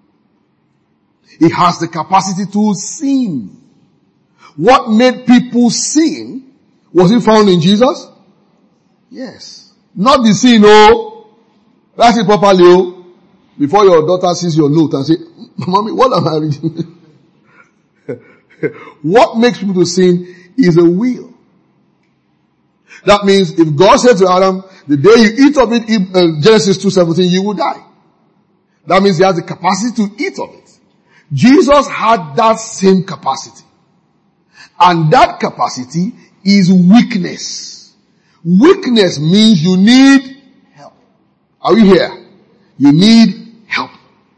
He has the capacity to sin. What made people sin? Was it found in Jesus? Yes. Not the sin, oh. Write it properly, oh. Before your daughter sees your note and say, Mommy, what am I reading? What makes people to sin is a will. That means if God said to Adam, the day you eat of it, Genesis 2:17, you will die. That means he has the capacity to eat of it. Jesus had that same capacity. And that capacity is weakness. Weakness means you need help. Are we here? You need help.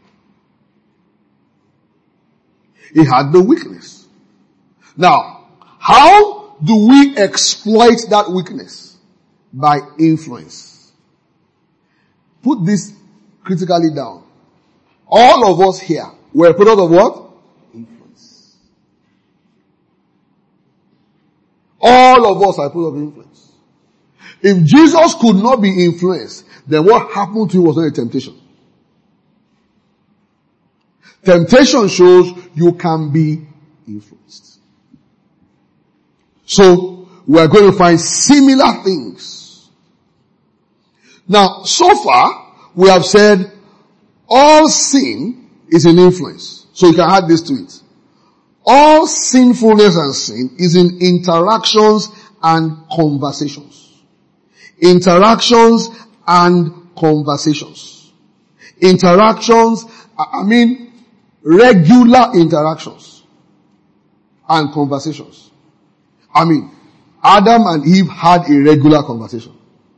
He had the weakness. Now, how do we exploit that weakness? By influence. Put this critically down. All of us here were a product of what? Influence. All of us are a product of influence. If Jesus could not be influenced, then what happened to him was not a temptation. Temptation shows you can be influenced. So, we are going to find similar things. Now, so far, we have said all sin is an influence. So you can add this to it. All sinfulness and sin is in interactions and conversations. Interactions and conversations. Interactions, regular interactions and conversations. Adam and Eve had a regular conversation.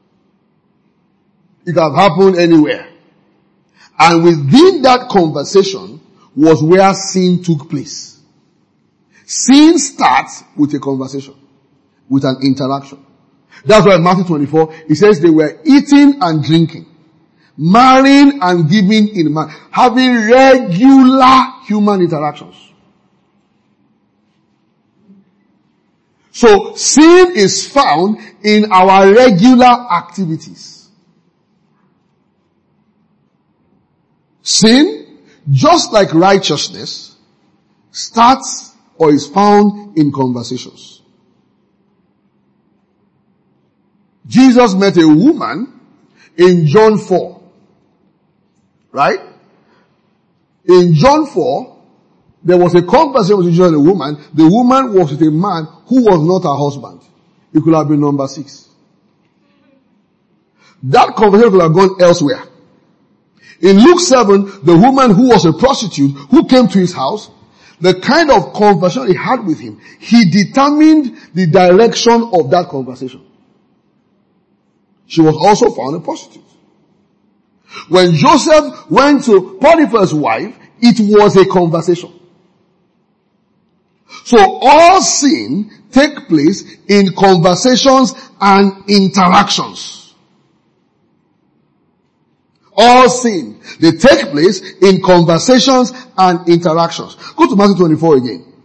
It can happen anywhere. And within that conversation was where sin took place. Sin starts with a conversation, with an interaction. That's why in Matthew 24, it says they were eating and drinking, marrying and giving in marriage, having regular human interactions. So sin is found in our regular activities. Sin, just like righteousness, starts or is found in conversations. Jesus met a woman in John 4. Right? In John 4, there was a conversation between Jesus and a woman. The woman was with a man who was not her husband. It could have been number 6. That conversation could have gone elsewhere. In Luke 7, the woman who was a prostitute who came to his house, the kind of conversation he had with him, he determined the direction of that conversation. She was also found a prostitute. When Joseph went to Potiphar's wife, it was a conversation. So all sin take place in conversations and interactions. All sin, they take place in conversations and interactions. Go to Matthew 24 again.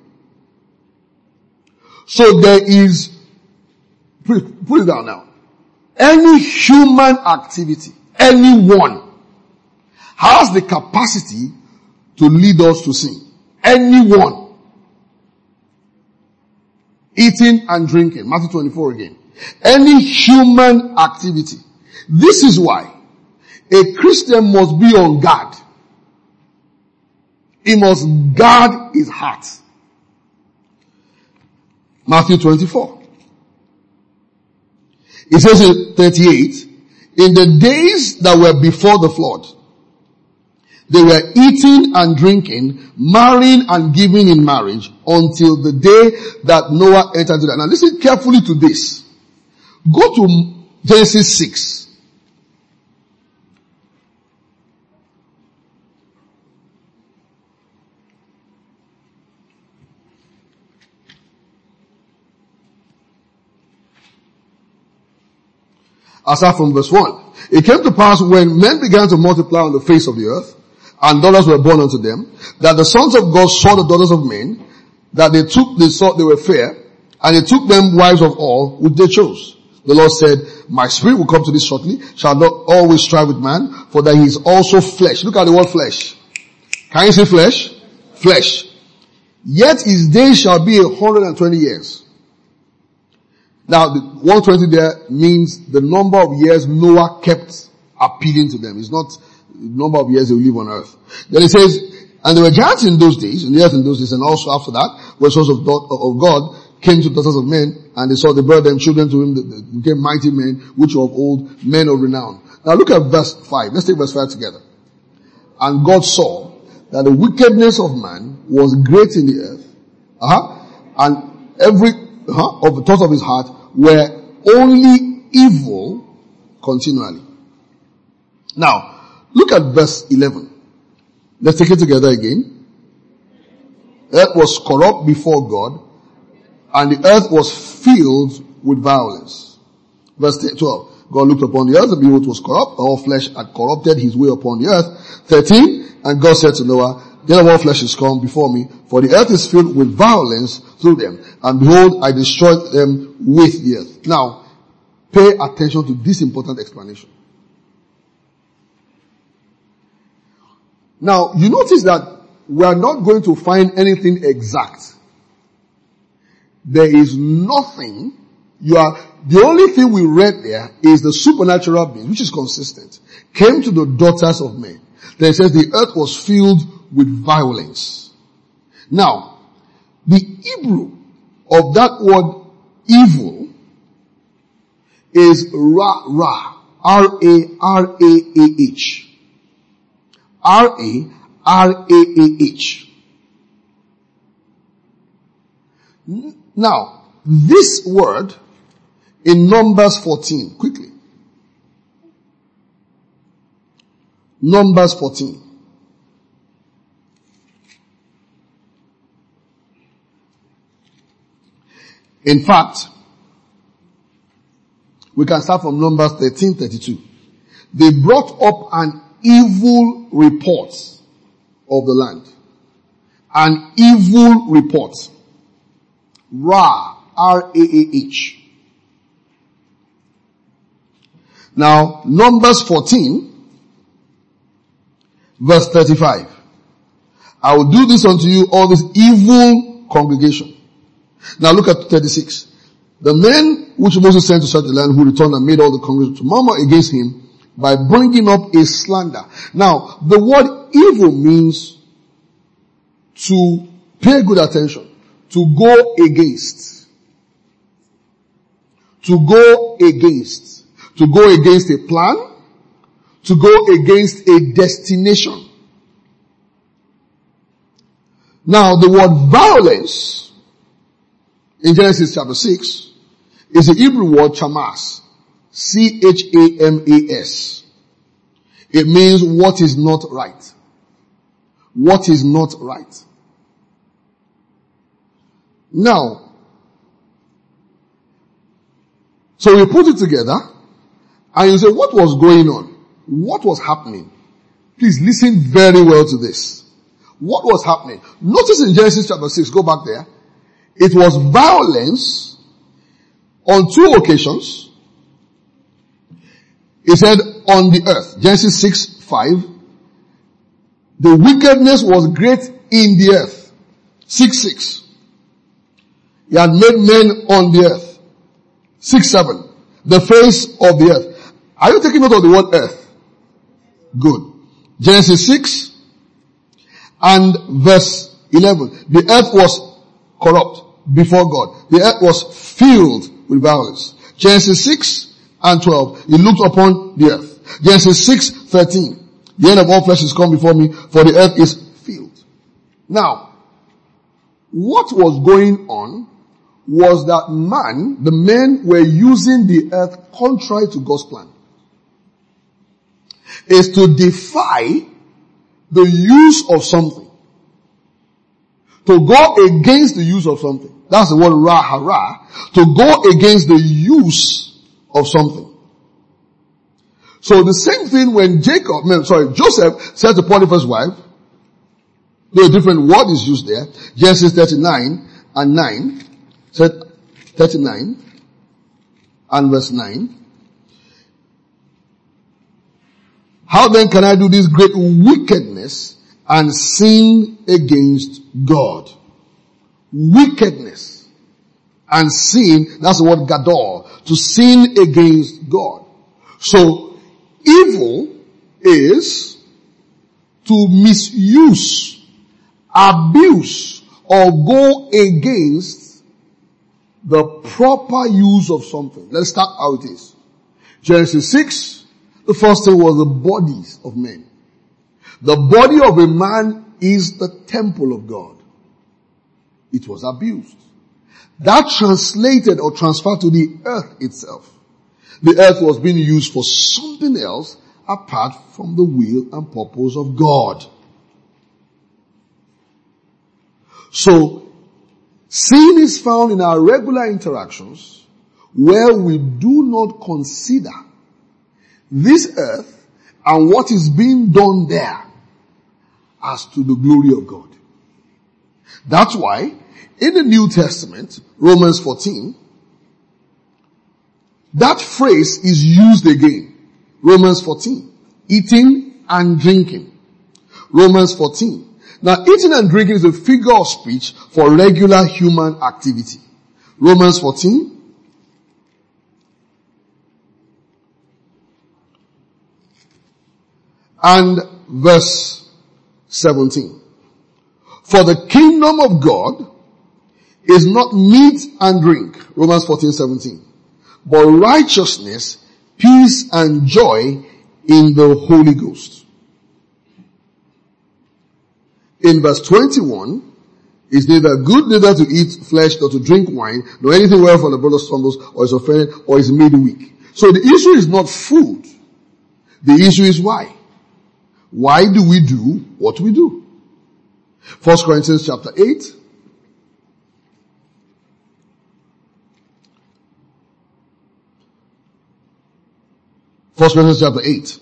So there is, put it down now. Any human activity, anyone, has the capacity to lead us to sin. Anyone. Eating and drinking. Matthew 24 again. Any human activity. This is why a Christian must be on guard. He must guard his heart. Matthew 24. It says in 38, in the days that were before the flood, they were eating and drinking, marrying and giving in marriage until the day that Noah entered into that. Now listen carefully to this. Go to Genesis 6. I'll start from verse 1. It came to pass when men began to multiply on the face of the earth, and daughters were born unto them, that the sons of God saw the daughters of men, that they saw they were fair, and they took them wives of all which they chose. The Lord said, my spirit will come to this shortly, shall not always strive with man, for that he is also flesh. Look at the word flesh. Can you say flesh? Flesh. Yet his days shall be 120 years. Now, the 120 there means the number of years Noah kept appealing to them. It's not the number of years they will live on earth. Then it says, and there were giants in those days, in the earth in those days, and also after that, where sons of God came to daughters of men, and they saw the brought them children to him, they became mighty men, which were of old, men of renown. Now look at verse 5. Let's take verse 5 together. And God saw that the wickedness of man was great in the earth, and every of the thoughts of his heart were only evil continually. Now, look at verse 11. Let's take it together again. Earth was corrupt before God, and the earth was filled with violence. Verse 12. God looked upon the earth, and behold, it was corrupt. All flesh had corrupted his way upon the earth. 13. And God said to Noah, the end of all flesh is come before me, for the earth is filled with violence through them. And behold, I destroyed them with the earth. Now, pay attention to this important explanation. Now, you notice that we are not going to find anything exact. There is nothing. The only thing we read there is the supernatural being, which is consistent, came to the daughters of men. Then it says the earth was filled with violence. Now, the Hebrew of that word evil is ra, R-A-R-A-A-H. R-A-R-A-A-H. Now, this word in Numbers 14, quickly. Numbers 14. In fact, we can start from Numbers 13:32. They brought up an evil report of the land. An evil report. Ra, R-A-A-H. Now, Numbers 14, verse 35. I will do this unto you, all this evil congregation. Now look at 36. The men which Moses sent to search the land, who returned and made all the congregation to murmur against him by bringing up a slander. Now, the word evil means to pay good attention, to go against. To go against. To go against a plan, to go against a destination. Now, the word violence in Genesis chapter 6 is the Hebrew word chamas. C-H-A-M-A-S. It means what is not right. What is not right. Now, so we put it together and you say, what was going on? What was happening? Please listen very well to this. What was happening? Notice in Genesis chapter 6, go back there. It was violence on 2 occasions. It said on the earth. Genesis 6:5. The wickedness was great in the earth. 6:6. He had made men on the earth. 6:7. The face of the earth. Are you taking note of the word earth? Good. Genesis 6 and verse 11. The earth was corrupt before God. The earth was filled with violence. Genesis 6 and 12. He looked upon the earth. Genesis 6:13. The end of all flesh is come before me, for the earth is filled. Now, what was going on was that the men were using the earth contrary to God's plan. Is to defy the use of something. To go against the use of something. That's the word rahara. To go against the use of something. So the same thing when Joseph said to Potiphar's wife, a different word is used there. Genesis 39 and 9. Said 39 and verse 9. How then can I do this great wickedness and sin against God? Wickedness and sin, that's the word gadol, to sin against God. So, evil is to misuse, abuse, or go against the proper use of something. Let's start how it is. Genesis 6, the first thing was the bodies of men. The body of a man is the temple of God. It was abused. That translated or transferred to the earth itself. The earth was being used for something else apart from the will and purpose of God. So, sin is found in our regular interactions where we do not consider this earth and what is being done there as to the glory of God. That's why in the New Testament, Romans 14, that phrase is used again. Romans 14. Eating and drinking. Romans 14. Now, eating and drinking is a figure of speech for regular human activity. Romans 14. And verse 17. For the kingdom of God is not meat and drink. Romans 14:17. But righteousness, peace and joy in the Holy Ghost. In verse 21, it's neither good neither to eat flesh nor to drink wine, nor anything wherefore the brother stumbles or is offended or is made weak. So the issue is not food. The issue is why. Why do we do what we do? 1 Corinthians chapter 8. First Corinthians chapter 8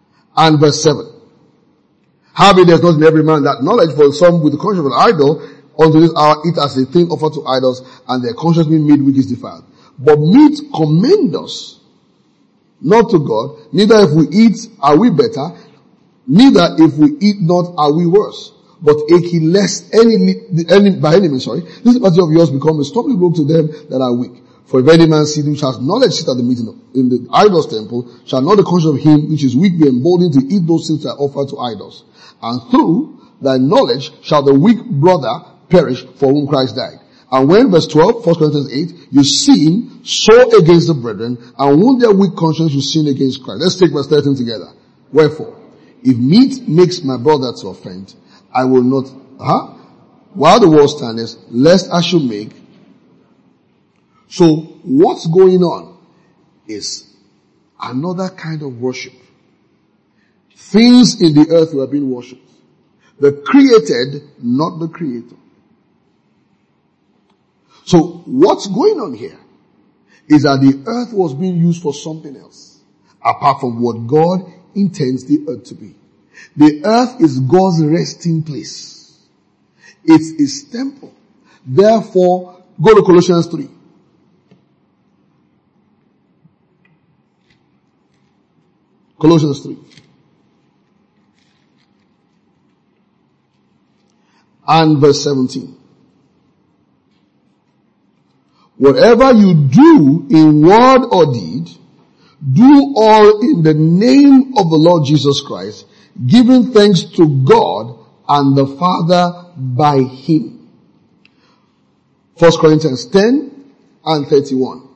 and verse 7. Howbeit there is not in every man that knowledge, for some with the conscience of an idol unto this hour eat as a thing offered to idols, and their conscience being made weak is defiled. But meat commend us not to God, neither if we eat are we better, neither if we eat not are we worse. But ake ye lest by any means, this liberty of yours become a stumbling block to them that are weak. For if any man see which has knowledge sit at the meeting in the idol's temple, shall not the conscience of him which is weak be emboldened to eat those things that are offered to idols? And through thy knowledge shall the weak brother perish for whom Christ died. And when, verse 12, 1 Corinthians 8, you sin, so against the brethren, and wound their weak conscience, you sin against Christ. Let's take verse 13 together. Wherefore, if meat makes my brother to offend, I will not, while the world standeth, lest I should make. So, what's going on is another kind of worship. Things in the earth were being worshipped. The created, not the creator. So, what's going on here is that the earth was being used for something else, apart from what God intends the earth to be. The earth is God's resting place. It's His temple. Therefore, go to Colossians 3. Colossians 3. And verse 17. Whatever you do in word or deed, do all in the name of the Lord Jesus Christ, giving thanks to God and the Father by Him. 1 Corinthians 10 and 31.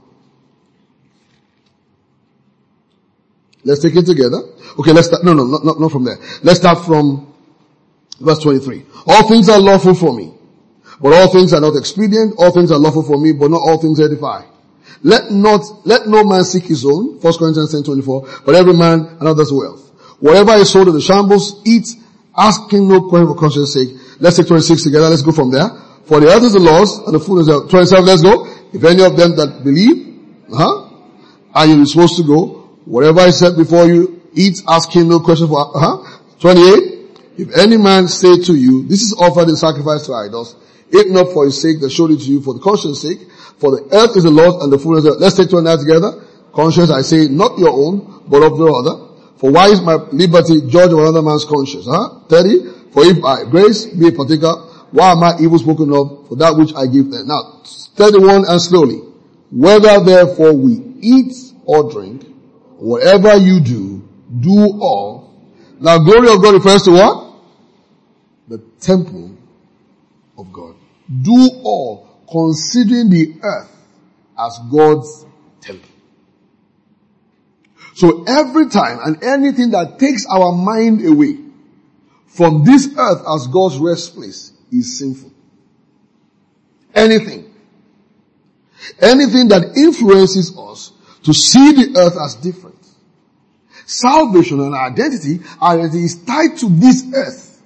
Let's take it together. Okay, let's start. No, not from there. Let's start from verse 23. All things are lawful for me, but all things are not expedient. All things are lawful for me, but not all things edify. Let no man seek his own. 1 Corinthians 10:24. But every man another's wealth. Whatever is sold in the shambles, eat, asking no question for conscience sake. Let's take 26 together. Let's go from there. For the earth is the Lord's and the fullness of 27. Let's go. If any of them that believe, and you're supposed to go, whatever is set before you, eat, asking no question for, 28. If any man say to you, this is offered in sacrifice to idols, eat not for his sake that showed it to you for the conscience sake, for the earth is the Lord's and the fullness of. Let's take 29 together. Conscience, I say, not your own, but of the other. For why is my liberty judge of another man's conscience? 30. For if I grace be a partaker, why am I evil spoken of for that which I give them? Now, 31 and slowly. Whether therefore we eat or drink, whatever you do, do all. Now, glory of God refers to what? The temple of God. Do all, considering the earth as God's temple. So every time and anything that takes our mind away from this earth as God's rest place is sinful. Anything that influences us to see the earth as different. Salvation and identity is tied to this earth.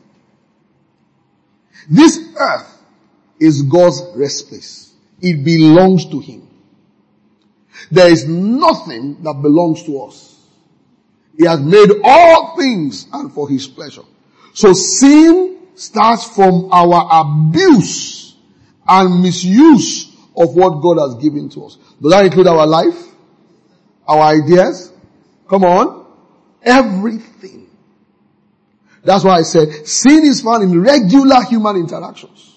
This earth is God's rest place. It belongs to Him. There is nothing that belongs to us. He has made all things and for His pleasure. So sin starts from our abuse and misuse of what God has given to us. Does that include our life? Our ideas? Come on. Everything. That's why I said sin is found in regular human interactions.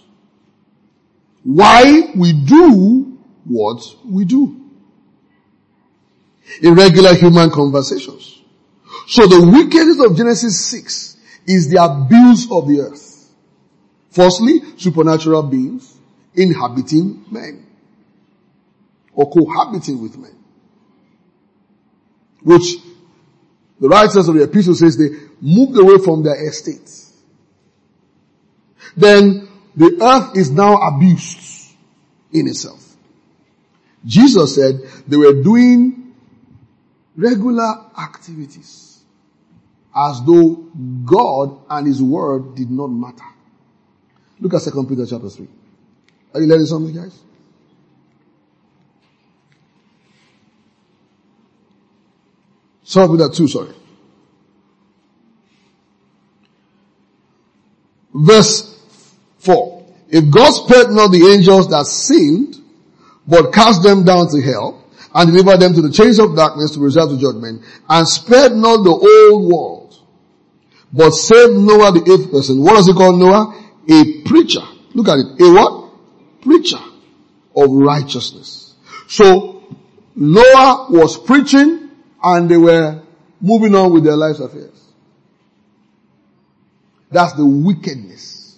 Why we do what we do. In regular human conversations. So the wickedness of Genesis 6 is the abuse of the earth. Firstly, supernatural beings inhabiting men. Or cohabiting with men. Which the writers of the epistle says they moved away from their estates. Then the earth is now abused in itself. Jesus said they were doing regular activities as though God and His word did not matter. Look at 2 Peter chapter 3. Are you learning something, guys? Sorry, Peter 2, sorry. Verse 4. if God spared not the angels that sinned, but cast them down to hell, and delivered them to the chains of darkness to be reserved to judgment, and spared not the whole world, but saved Noah the eighth person. What does he call Noah? A preacher. Look at it. A what? Preacher of righteousness. So, Noah was preaching, and they were moving on with their life's affairs. That's the wickedness.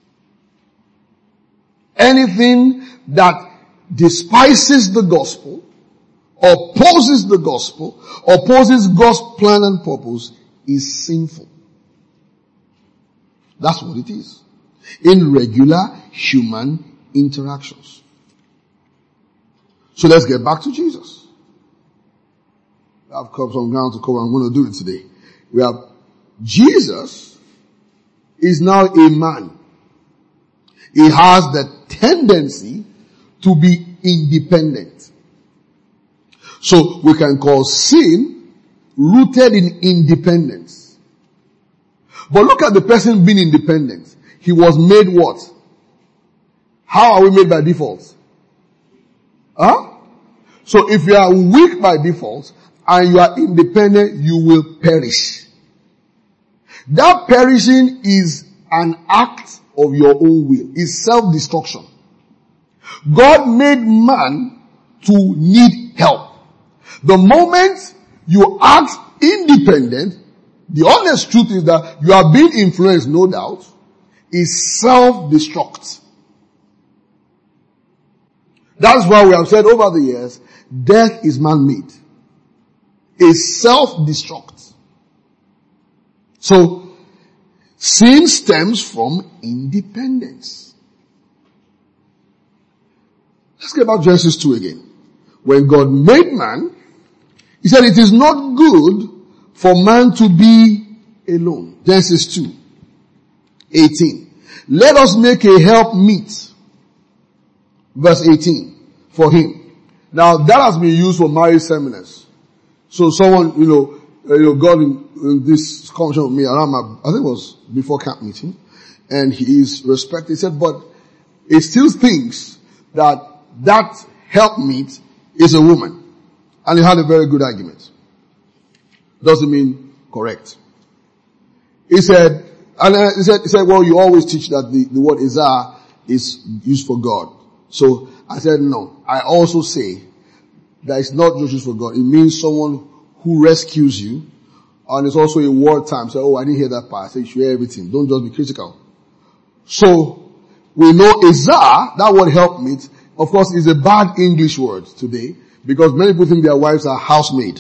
Anything that despises the gospel, opposes the gospel, opposes God's plan and purpose is sinful. That's what it is. In regular human interactions. So let's get back to Jesus. I've come some ground to cover. I'm going to do it today. We have Jesus is now a man. He has the tendency to be independent. So we can call sin rooted in independence. But look at the person being independent. He was made what? How are we made by default? Huh? So if you are weak by default and you are independent, you will perish. That perishing is an act of your own will. It's self-destruction. God made man to need help. The moment you act independent, the honest truth is that you are being influenced, no doubt, is self-destruct. That's why we have said over the years, death is man-made. It's self-destruct. So, sin stems from independence. Let's get back to Genesis 2 again. When God made man, He said it is not good for man to be alone. Genesis 2, 18. Let us make a help meet. Verse 18. For him. Now that has been used for marriage seminars. So someone, God in this conversation with me around I think it was before camp meeting, and he is respected. He said, but he still thinks that helpmeet is a woman. And he had a very good argument. Doesn't mean correct. He said, well, you always teach that the word Izah is used for God. So I said, no. I also say that it's not just used for God. It means someone who rescues you. And it's also a word time. So, I didn't hear that part. I said, you should hear everything. Don't just be critical. So, we know Izah, that word helpmeet, of course, is a bad English word today, because many people think their wives are housemaid.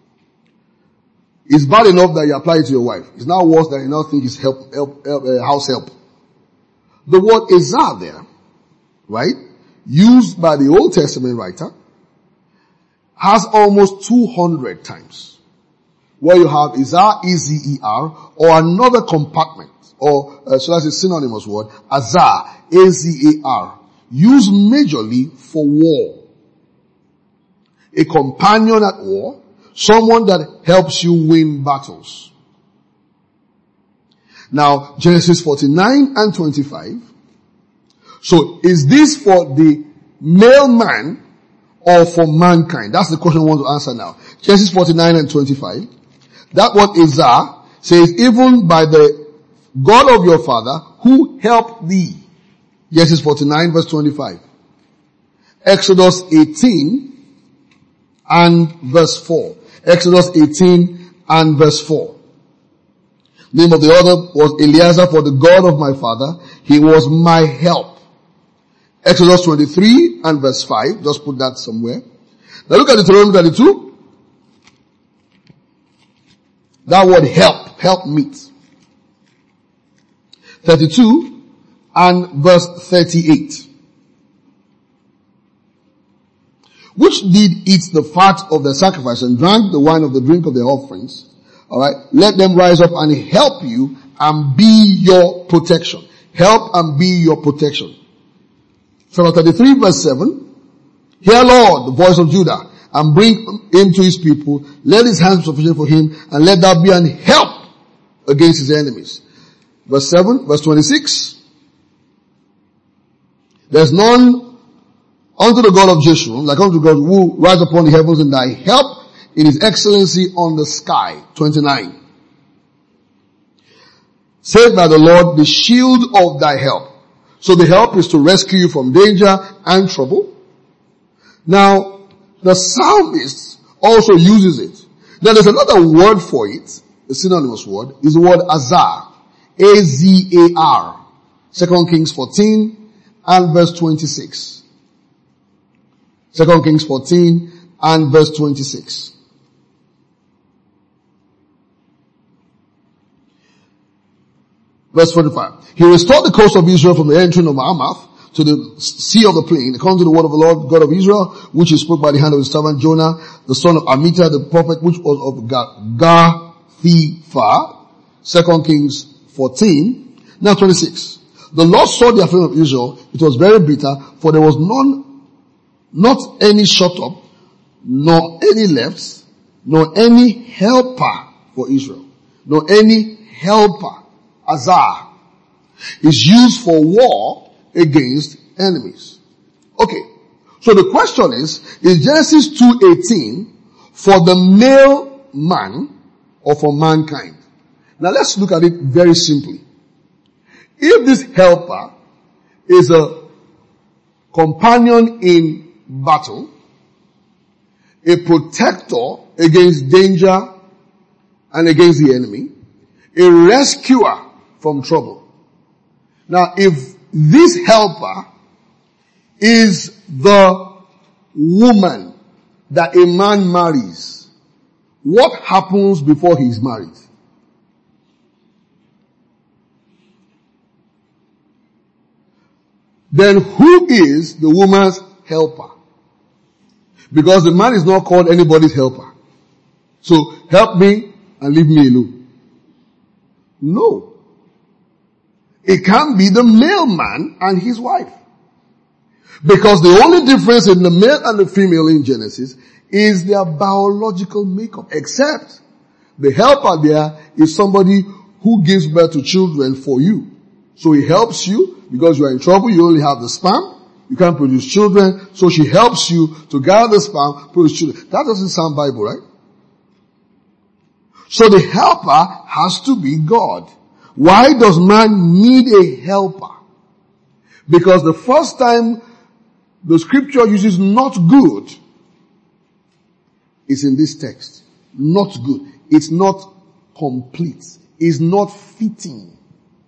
It's bad enough that you apply it to your wife. It's now worse that you now think it's house help. The word Izah there, right, used by the Old Testament writer, has almost 200 times. Where you have Izah, E-Z-E-R, or another compartment, or so that's a synonymous word, Azar, A-Z-A-R, used majorly for war. A companion at war, someone that helps you win battles. Now, Genesis 49 and 25. So, is this for the male man or for mankind? That's the question I want to answer now. Genesis 49 and 25. That word Izah says, even by the God of your father who helped thee. Genesis 49 verse 25. Exodus 18 and verse 4. Exodus 18 and verse 4. Name of the other was Eliezer, for the God of my father, he was my help. Exodus 23 and verse 5. Just put that somewhere. Now look at Deuteronomy 32. That word help meet. 32 and verse 38. Which did eat the fat of the sacrifice and drank the wine of the drink of their offerings. Alright. Let them rise up and help you and be your protection. Help and be your protection. Psalm 33 verse 7. Hear, Lord, the voice of Judah, and bring him to his people. Let his hands be sufficient for him, and let that be an help against his enemies. Verse 7, verse 26. There's none unto the God of Jeshurun, like unto God who rides upon the heavens, and thy help in his excellency on the sky. 29. Saved by the Lord, the shield of thy help. So the help is to rescue you from danger and trouble. Now, the psalmist also uses it. Now there's another word for it, a synonymous word, is the word azar. A-Z-A-R. 2 Kings 14 and verse 26. 2 Kings 14 and verse 26. Verse 45. He restored the coast of Israel from the entering of Hamath to the sea of the plain, according to the word of the Lord God of Israel, which he spoke by the hand of his servant Jonah, the son of Amittai, the prophet, which was of Gathhepher. 2 Kings 14. Now 26. The Lord saw the affliction of Israel. It was very bitter, for there was not any shut up, nor any left, nor any helper for Israel, nor any helper. Azar is used for war against enemies. Okay. So the question is Genesis 2:18 for the male man or for mankind? Now let's look at it very simply. If this helper is a companion in battle, a protector against danger and against the enemy, a rescuer from trouble. Now, if this helper is the woman that a man marries, what happens before he's married? Then who is the woman's helper? Because the man is not called anybody's helper. So, help me and leave me alone. No. It can be the male man and his wife. Because the only difference in the male and the female in Genesis is their biological makeup. Except the helper there is somebody who gives birth to children for you. So he helps you because you are in trouble. You only have the sperm. You can't produce children. So she helps you to gather the sperm, produce children. That doesn't sound Bible, right? So the helper has to be God. Why does man need a helper? Because the first time the scripture uses not good is in this text. Not good. It's not complete. It's not fitting.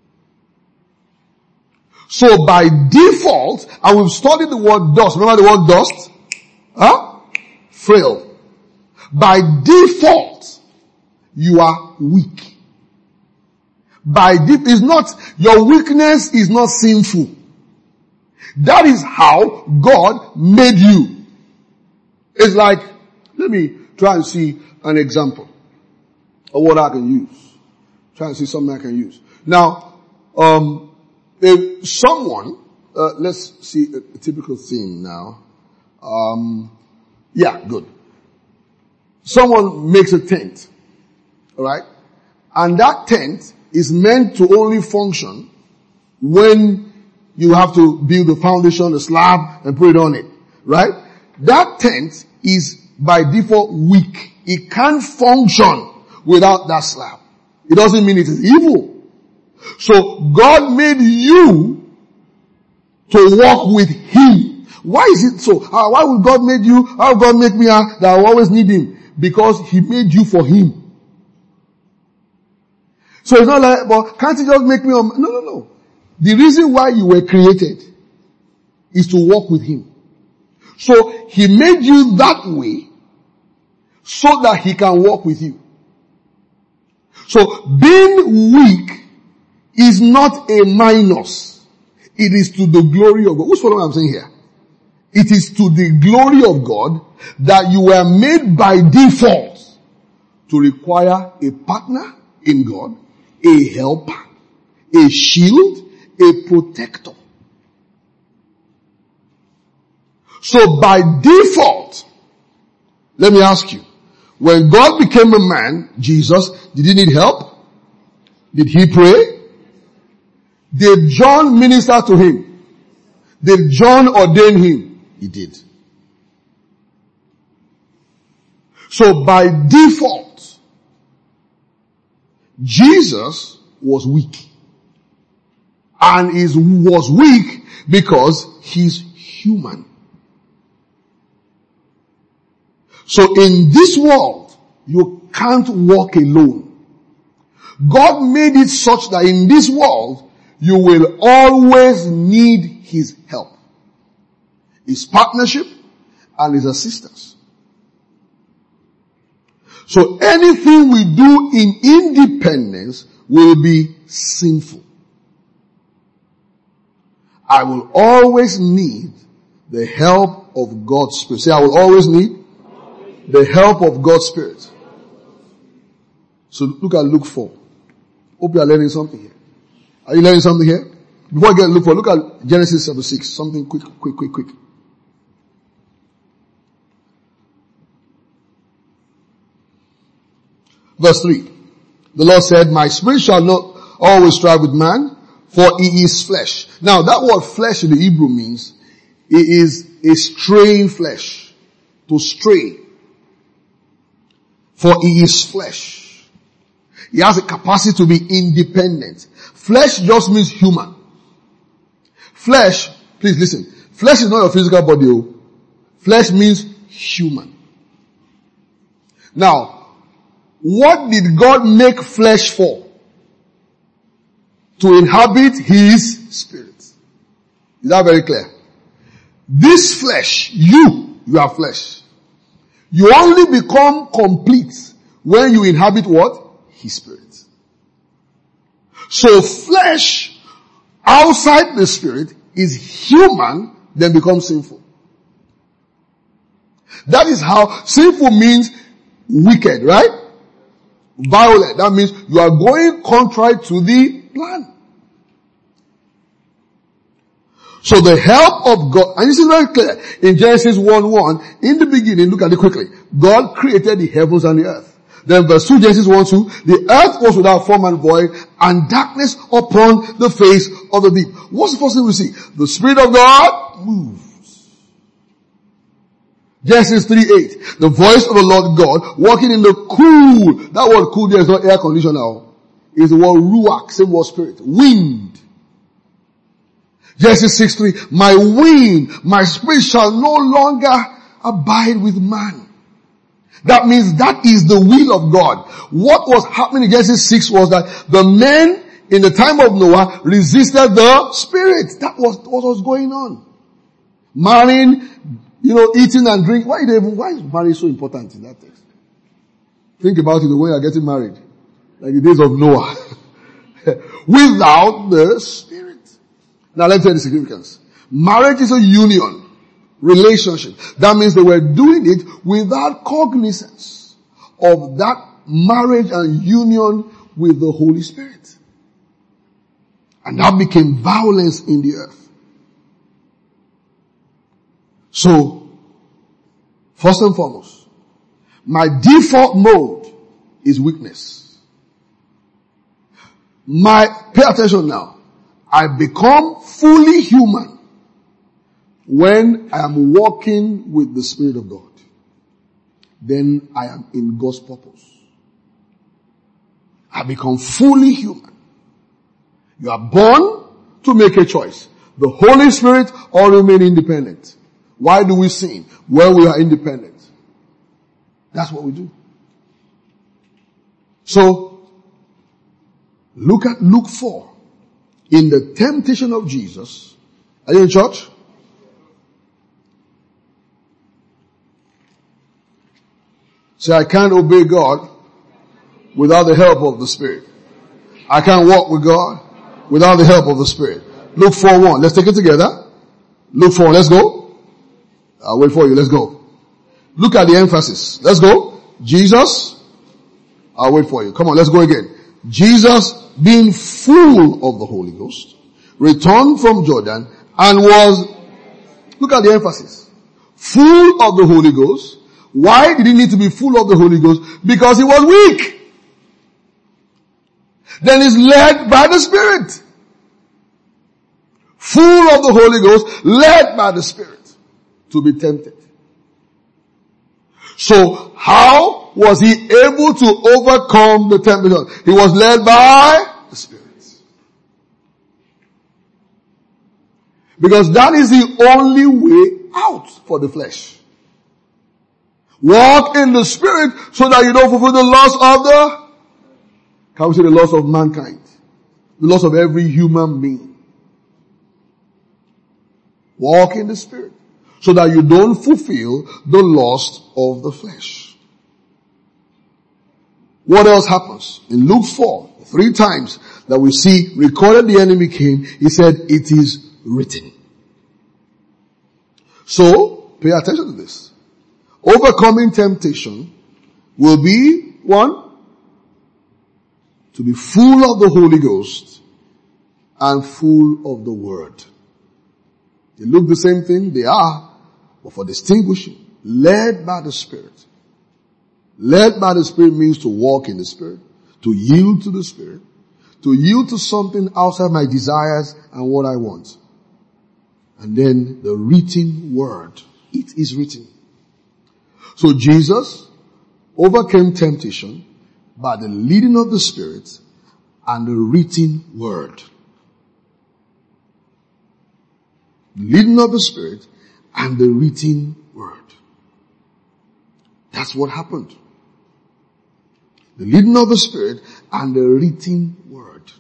So by default, and we've studied the word dust. Remember the word dust? Frail. By default, you are weak. Is not, your weakness is not sinful. That is how God made you. It's like, let me try and see an example of what I can use. Try and see something I can use. Now, if someone, let's see a typical thing now. Yeah, good. Someone makes a tent. Alright? And that tent is meant to only function when you have to build the foundation, the slab, and put it on it. Right? That tent is by default weak. It can't function without that slab. It doesn't mean it is evil. So God made you to walk with Him. Why is it so? Why would God make you, how would God make me that I always need Him? Because He made you for Him. So it's not like, well, can't He just make me? No. The reason why you were created is to walk with Him. So He made you that way so that He can walk with you. So being weak is not a minus. It is to the glory of God. What's what I'm saying here? It is to the glory of God that you were made by default to require a partner in God, a helper, a shield, a protector. So by default, let me ask you, when God became a man, Jesus, did He need help? Did He pray? Did John minister to Him? Did John ordain him? He did. So by default, Jesus was weak. And was weak because he's human. So in this world, you can't walk alone. God made it such that in this world, you will always need his help, his partnership, and his assistance. So anything we do in independence will be sinful. I will always need the help of God's Spirit. Say, I will always need the help of God's Spirit. So look at Luke 4. Hope you are learning something here. Are you learning something here? Before I get to Luke 4, look at Genesis chapter 6. Something quick. Verse 3. The Lord said, my spirit shall not always strive with man, for he is flesh. Now that word flesh in the Hebrew means it is a straying flesh. To stray. For he is flesh. He has a capacity to be independent. Flesh just means human. Flesh, please listen. Flesh is not your physical body. Flesh means human. Now, what did God make flesh for? To inhabit his spirit. Is that very clear? This flesh, you are flesh. You only become complete when you inhabit what? His spirit. So flesh outside the spirit is human, then becomes sinful. That is how sinful means wicked, right? Violent. That means you are going contrary to the plan. So the help of God, and this is very clear in Genesis 1:1, in the beginning, look at it quickly, God created the heavens and the earth. Then verse 2, Genesis 1:2, the earth was without form and void, and darkness upon the face of the deep. What's the first thing we see? The Spirit of God moves. Genesis 3:8, the voice of the Lord God walking in the cool. That word cool there is not air conditioner. It's the word ruach, same word spirit. Wind. Genesis 6:3, my wind, my spirit shall no longer abide with man. That means that is the will of God. What was happening in Genesis 6 was that the men in the time of Noah resisted the spirit. That was what was going on. Marrying, eating and drinking. Why is marriage so important in that text? Think about it when you are getting married. Like the days of Noah. Without the spirit. Now let's say the significance. Marriage is a union. Relationship. That means they were doing it without cognizance of that marriage and union with the Holy Spirit. And that became violence in the earth. So, first and foremost, my default mode is weakness. Pay attention now. I become fully human when I am walking with the Spirit of God. Then I am in God's purpose. I become fully human. You are born to make a choice. The Holy Spirit or remain independent. Why do we sin? When we are independent. That's what we do. So, look at Luke 4. In the temptation of Jesus. Are you in church? Say, I can't obey God without the help of the Spirit. I can't walk with God without the help of the Spirit. Luke 4:1. Let's take it together. Luke 4. Let's go. I'll wait for you. Let's go. Look at the emphasis. Let's go. Jesus. I'll wait for you. Come on, let's go again. Jesus, being full of the Holy Ghost, returned from Jordan and was, look at the emphasis, full of the Holy Ghost. Why did he need to be full of the Holy Ghost? Because he was weak. Then he's led by the Spirit. full of the Holy Ghost, led by the Spirit to be tempted. So how was he able to overcome the temptation? He was led by the Spirit. Because that is the only way out for the flesh. Walk in the Spirit so that you don't fulfill the lust of the, can we say the lust of mankind? The lust of every human being. Walk in the Spirit so that you don't fulfill the lust of the flesh. What else happens? In Luke 4, 3 times that we see recorded the enemy came, he said, it is written. So, pay attention to this. Overcoming temptation will be, 1, to be full of the Holy Ghost and full of the Word. They look the same thing, they are, but for distinguishing, led by the Spirit. Led by the Spirit means to walk in the Spirit, to yield to the Spirit, to yield to something outside my desires and what I want. And then the written word. It is written. So Jesus overcame temptation by the leading of the Spirit and the written word. The leading of the Spirit and the written word. That's what happened. The leading of the Spirit and the written word.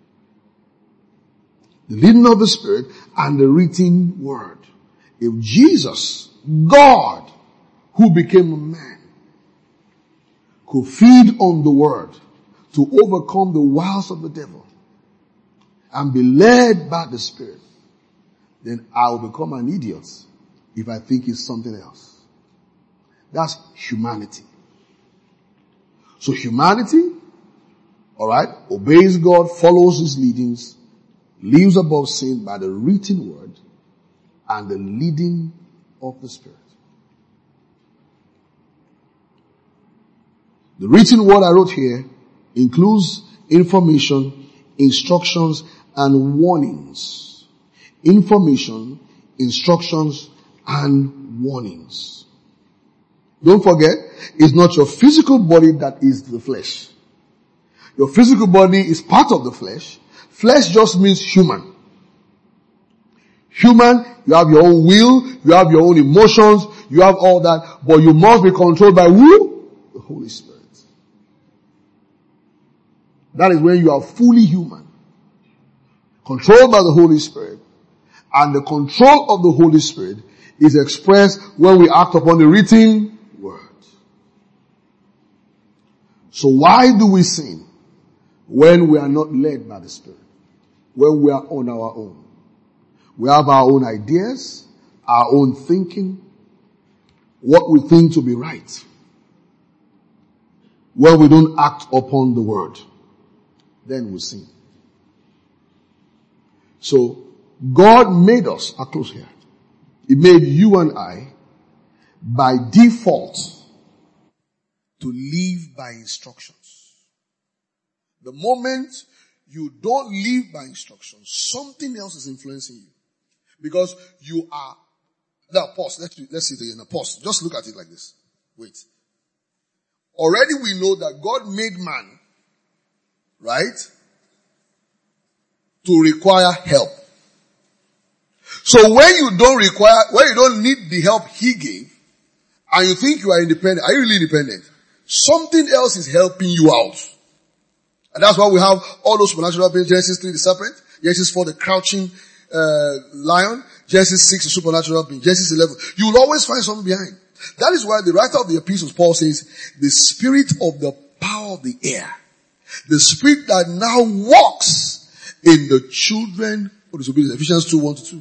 The leading of the Spirit and the written word. If Jesus, God, who became a man, could feed on the word to overcome the wiles of the devil and be led by the Spirit, then I will become an idiot if I think it's something else. That's humanity. So humanity, alright, obeys God, follows his leadings, lives above sin by the written word and the leading of the Spirit. The written word I wrote here includes information, instructions, and warnings. Information, instructions, and warnings. Don't forget, it's not your physical body that is the flesh. Your physical body is part of the flesh. Flesh just means human. Human, you have your own will, you have your own emotions, you have all that, but you must be controlled by who? The Holy Spirit. That is when you are fully human. Controlled by the Holy Spirit. And the control of the Holy Spirit is expressed when we act upon the written word. So why do we sin? When we are not led by the Spirit. When we are on our own. We have our own ideas, our own thinking, what we think to be right. When we don't act upon the word, then we sin. So, God made us, I'll close here. He made you and I, by default, to live by instructions. The moment you don't live by instructions, something else is influencing you. Because you are, now pause, let's see it again, now pause, just look at it like this. Wait. Already we know that God made man, right, to require help. So when you don't need the help he gave, and you think you are independent, are you really independent? Something else is helping you out. And that's why we have all those supernatural beings. Genesis 3, the serpent. Genesis 4, the crouching lion. Genesis 6, the supernatural being. Genesis 11. You will always find something behind. That is why the writer of the epistles, Paul, says, the spirit of the power of the air. The spirit that now walks in the children of disobedience. Ephesians 2, 1-2.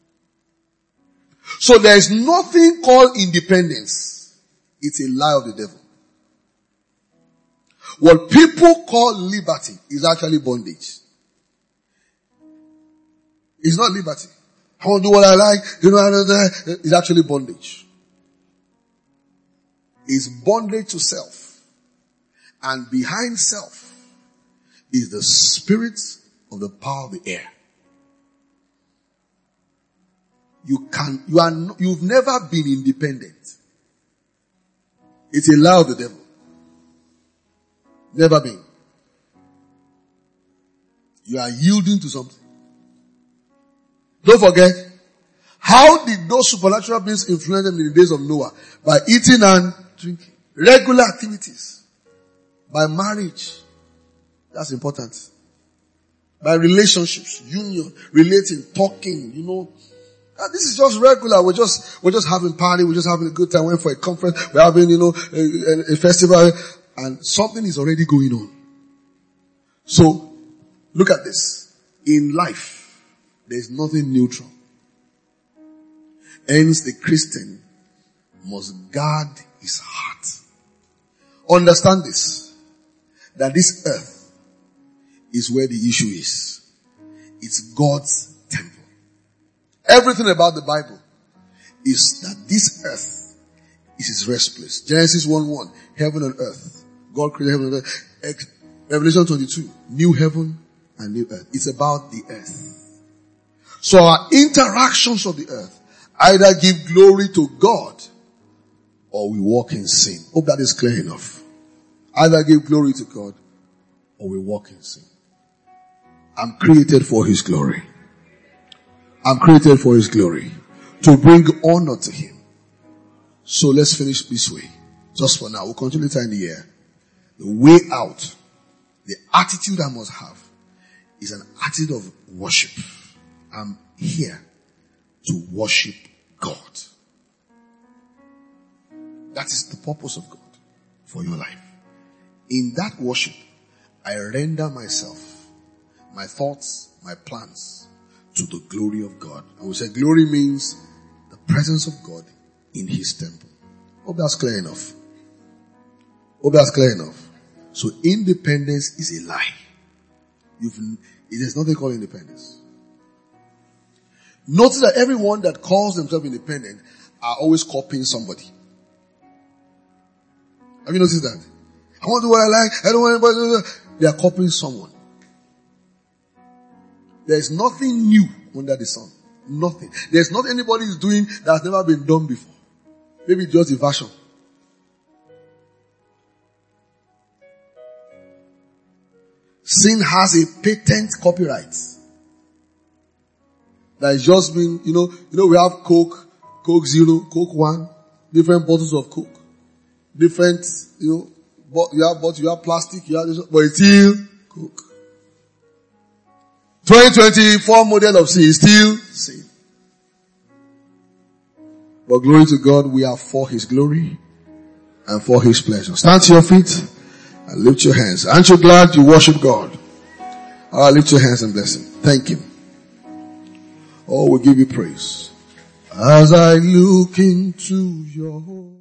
So there is nothing called independence. It's a lie of the devil. What people call liberty is actually bondage. It's not liberty. I want to do what I like. It's actually bondage. It's bondage to self. And behind self is the spirit of the power of the air. you've never been independent. It's a lie of the devil. Never been. You are yielding to something. Don't forget, how did those supernatural beings influence them in the days of Noah? By eating and drinking. Regular activities. By marriage. That's important. By relationships, union, relating, talking, And this is just regular. We're just having party. We're just having a good time. Went for a conference. We're having, a festival. And something is already going on. So, look at this. In life, there's nothing neutral. Hence, the Christian must guard his heart. Understand this. That this earth is where the issue is. It's God's temple. Everything about the Bible is that this earth is his rest place. Genesis 1:1, heaven and earth. God created heaven and earth. Revelation 22, new heaven and new earth. It's about the earth. So our interactions of the earth either give glory to God or we walk in sin. Hope that is clear enough. Either give glory to God or we walk in sin. I'm created for his glory. I'm created for his glory. To bring honor to him. So let's finish this way. Just for now. We'll continue later in the year. The way out, the attitude I must have is an attitude of worship. I'm here to worship God. That is the purpose of God for your life. In that worship, I render myself, my thoughts, my plans to the glory of God. And we say glory means the presence of God in his temple. Hope that's clear enough. Hope that's clear enough. So independence is a lie. There's nothing called independence. Notice that everyone that calls themselves independent are always copying somebody. Have you noticed that? I want to do what I like. I don't want anybody. They are copying someone. There is nothing new under the sun. Nothing. There's not anybody is doing that has never been done before. Maybe just a version. Sin has a patent copyright. That is just been, we have Coke, Coke Zero, Coke One, different bottles of Coke. Different, you have plastic, but it's still Coke. 2024 model of sin is still sin. But glory to God, we are for his glory and for his pleasure. Stand to your feet and lift your hands. Aren't you glad you worship God? Lift your hands and bless him. Thank him. Oh, we give you praise. As I look into your